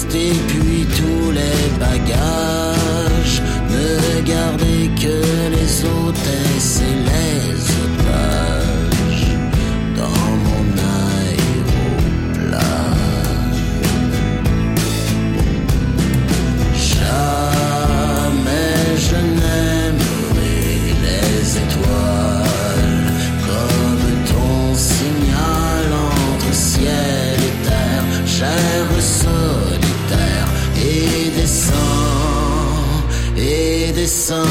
et puis tous les bagages. Ne garder que les hôtesses et les otages dans mon aéroplane. Jamais je n'aimerai les étoiles comme ton signal entre ciel et terre. Chair solitaire et descend.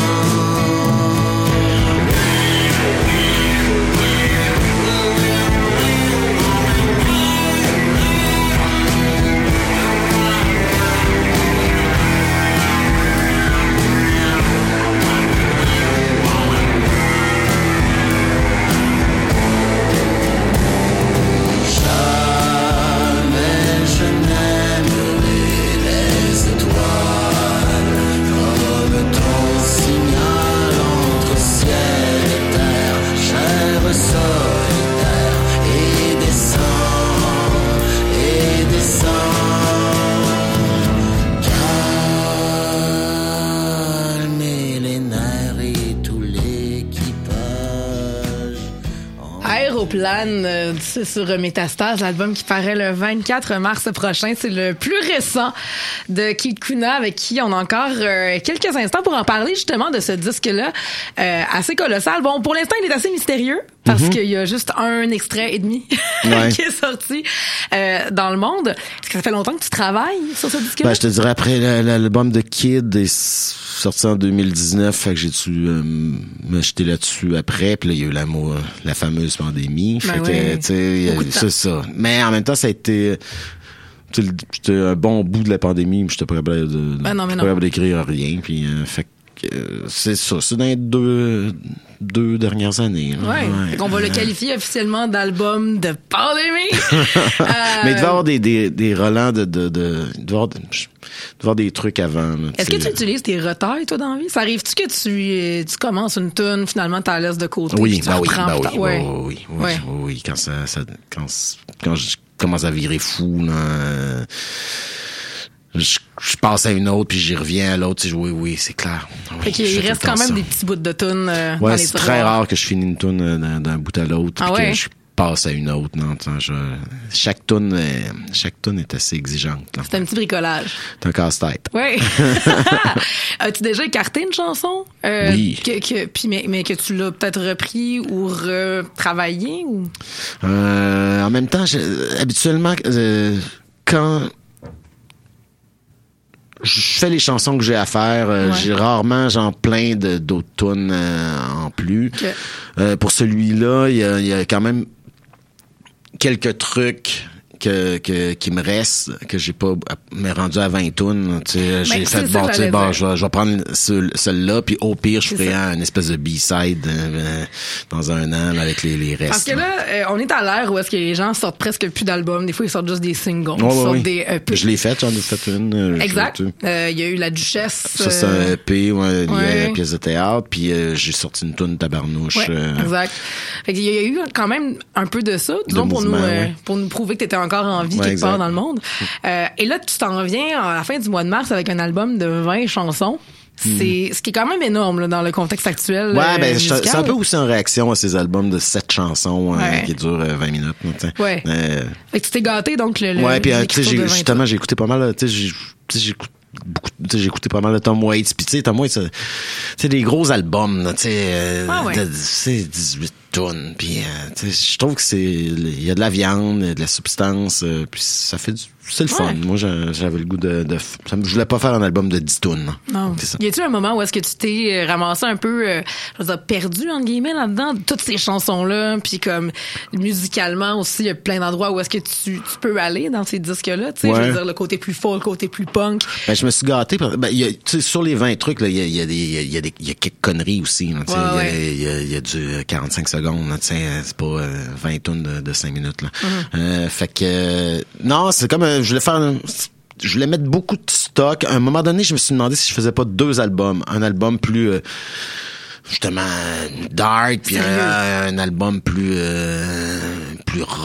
Aéroplane, c'est sur Métastase, l'album qui paraît le 24 mars prochain. C'est le plus récent de Kid Kuna, avec qui on a encore quelques instants pour en parler justement de ce disque-là, assez colossal. Bon, pour l'instant, il est assez mystérieux parce qu'il y a juste un extrait et demi qui est sorti dans le monde. Est-ce que ça fait longtemps que tu travailles sur ce disque-là? Ben, je te dirais, après l'album de Kid est sorti en 2019, fait que j'ai dû me jeter là-dessus après, puis là, il y a eu la fameuse pandémie. Fait que, tu sais, c'est ça. Mais en même temps, ça a été... J'étais un bon bout de la pandémie, j'étais pas capable d'écrire rien, puis fait que c'est ça, c'est dans les deux dernières années. Ouais. On va le qualifier officiellement d'album de pandémie. Mais il devait y avoir des relents il devait y avoir des trucs avant. Là, est-ce que tu utilises tes retails, toi, dans la vie? Ça arrive-tu que tu commences une tune, finalement, tu la laisses de côté? Oui, oui. Quand je commence à virer fou, là, je passe à une autre puis j'y reviens à l'autre. Oui, c'est clair. Fait qu'il reste quand même des petits bouts de tunes dans les c'est très rare que je finis une tune d'un bout à l'autre puis que je passe à une autre. Non, chaque tune est assez exigeante. Là. C'est un petit bricolage. C'est un casse-tête. Oui. As-tu déjà écarté une chanson? Oui. Mais que tu l'as peut-être repris ou retravaillé? Ou? En même temps, habituellement, quand je fais les chansons que j'ai à faire, j'ai rarement plein d'autres tunes en plus. Okay. Pour celui-là, il y a quand même quelques trucs qui me restent, que j'ai pas m'est rendu à 20 tunes. J'ai fait je vais prendre celle-là, puis au pire, je ferai une espèce de B-side dans un an là, avec les restes. Parce que là, on est à l'ère où est-ce que les gens sortent presque plus d'albums. Des fois, ils sortent juste des singles. Des EP. Je l'ai fait, j'en ai fait une. Exact. Il y a eu La Duchesse. Ça, c'est un EP, lié à la pièce de théâtre, puis j'ai sorti une tune Tabarnouche. Exact. Fait qu'il y a eu quand même un peu de ça, disons, pour nous prouver que t'étais encore en vie quelque part dans le monde. Et là, tu t'en reviens à la fin du mois de mars avec un album de 20 chansons. C'est ce qui est quand même énorme là, dans le contexte actuel. C'est un peu aussi en réaction à ces albums de 7 chansons qui durent 20 minutes. Fait que tu t'es gâté donc puis justement j'ai écouté pas mal. J'ai écouté pas mal de Tom Waits, puis tu sais, Tom Waits, c'est des gros albums, tu sais, 18 tonnes, puis je trouve que il y a de la viande, de la substance, puis ça fait c'est le fun. Moi, j'avais le goût je voulais pas faire un album de 10 tonnes. Non. Y a-tu un moment où est-ce que tu t'es ramassé un peu, perdu, entre guillemets, là-dedans, toutes ces chansons-là, puis comme, musicalement aussi, il y a plein d'endroits où est-ce que tu peux aller dans ces disques-là, tu sais, je veux dire, le côté plus folk, le côté plus punk. Je me suis gâté, sur les 20 trucs, là, il y a quelques conneries aussi, il y a du 45 secondes, c'est pas 20 tonnes de 5 minutes, là. Fait que, non, c'est comme, je voulais mettre beaucoup de stock. À un moment donné, je me suis demandé si je faisais pas 2 albums. Un album plus, justement, dark, puis un album plus rock.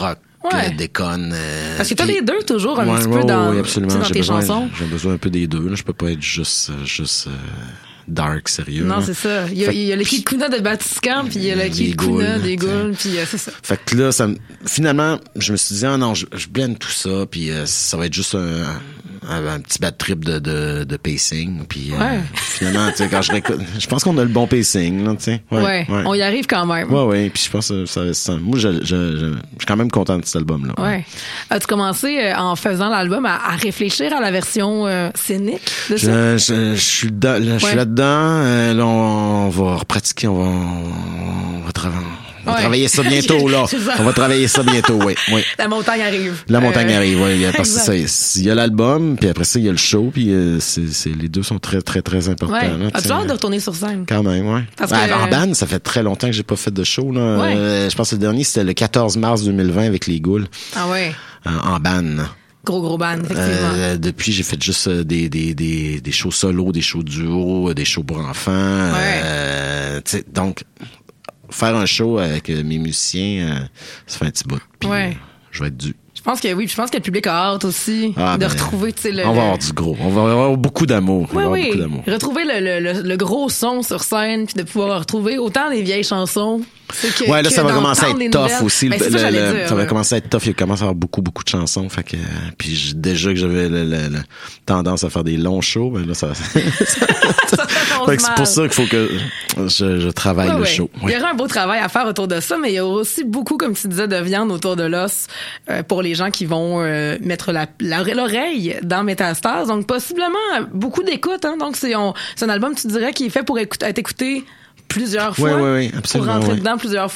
Ouais. déconne. Parce que t'as puis- les deux toujours un Ouais, petit peu ouais, dans, ouais, absolument. tu sais, dans tes chansons. J'ai besoin un peu des deux. Là. Je peux pas être juste dark, sérieux. Non, là. c'est ça. Il y a le Kikuna de Batiscan, puis il y a le Des Kikuna Goules, des t'sais. Goules, puis c'est ça. Fait que là, finalement, je me suis dit, ah non, je blende tout ça, puis ça va être juste un petit bad trip de pacing. Puis Ouais. finalement, tu sais, quand je réécoute, je pense qu'on a le bon pacing, là, tu sais. Ouais. On y arrive quand même. Ouais, puis je pense que moi, je suis quand même content de cet album-là. Ouais. As-tu commencé en faisant l'album à réfléchir à la version scénique de ça? Je suis je suis là-dedans. Là, on va repratiquer, on va travailler ça bientôt, là. C'est ça. On va travailler ça bientôt, oui. La montagne arrive. La montagne arrive, oui. Parce que exact. ça, il y a l'album, puis après ça, il y a le show, puis les deux sont très, très, très importants. Ouais. Là, As-tu hâte de retourner sur scène? Quand même, ouais. Parce Ouais, que- en band, ça fait très longtemps que j'ai pas fait de show, là. Ouais. Je pense que le dernier, c'était le 14 mars 2020 avec les Goules. Ah ouais. En band. Gros band, effectivement. Depuis, j'ai fait juste des shows solo, des shows duo, des shows pour enfants. Tu sais, donc, faire un show avec mes musiciens, ça fait un petit bout. Puis, Ouais. je vais être dû. Je pense que oui, je pense que le public a hâte aussi de Ben, retrouver, tu sais, le... On va avoir du gros. On va avoir beaucoup d'amour. On va avoir beaucoup d'amour. Retrouver le gros son sur scène, puis de pouvoir retrouver autant les vieilles chansons. Ouais, là, ça va commencer à être tough aussi. Ben, c'est ça, j'allais dire, ça va là. commencer à être tough. Il commence à avoir beaucoup de chansons. Fait que, puis déjà que j'avais la tendance à faire des longs shows, ben là, ça fait que c'est pour ça qu'il faut que je travaille le show. Il y aura un beau travail à faire autour de ça, mais il y aura aussi beaucoup, comme tu disais, de viande autour de l'os pour les gens qui vont mettre l'oreille dans Métastase. Donc, possiblement, beaucoup d'écoute. Hein? Donc, c'est un album, tu dirais, qui est fait pour être écouté plusieurs fois. Oui, absolument. Pour rentrer dedans plusieurs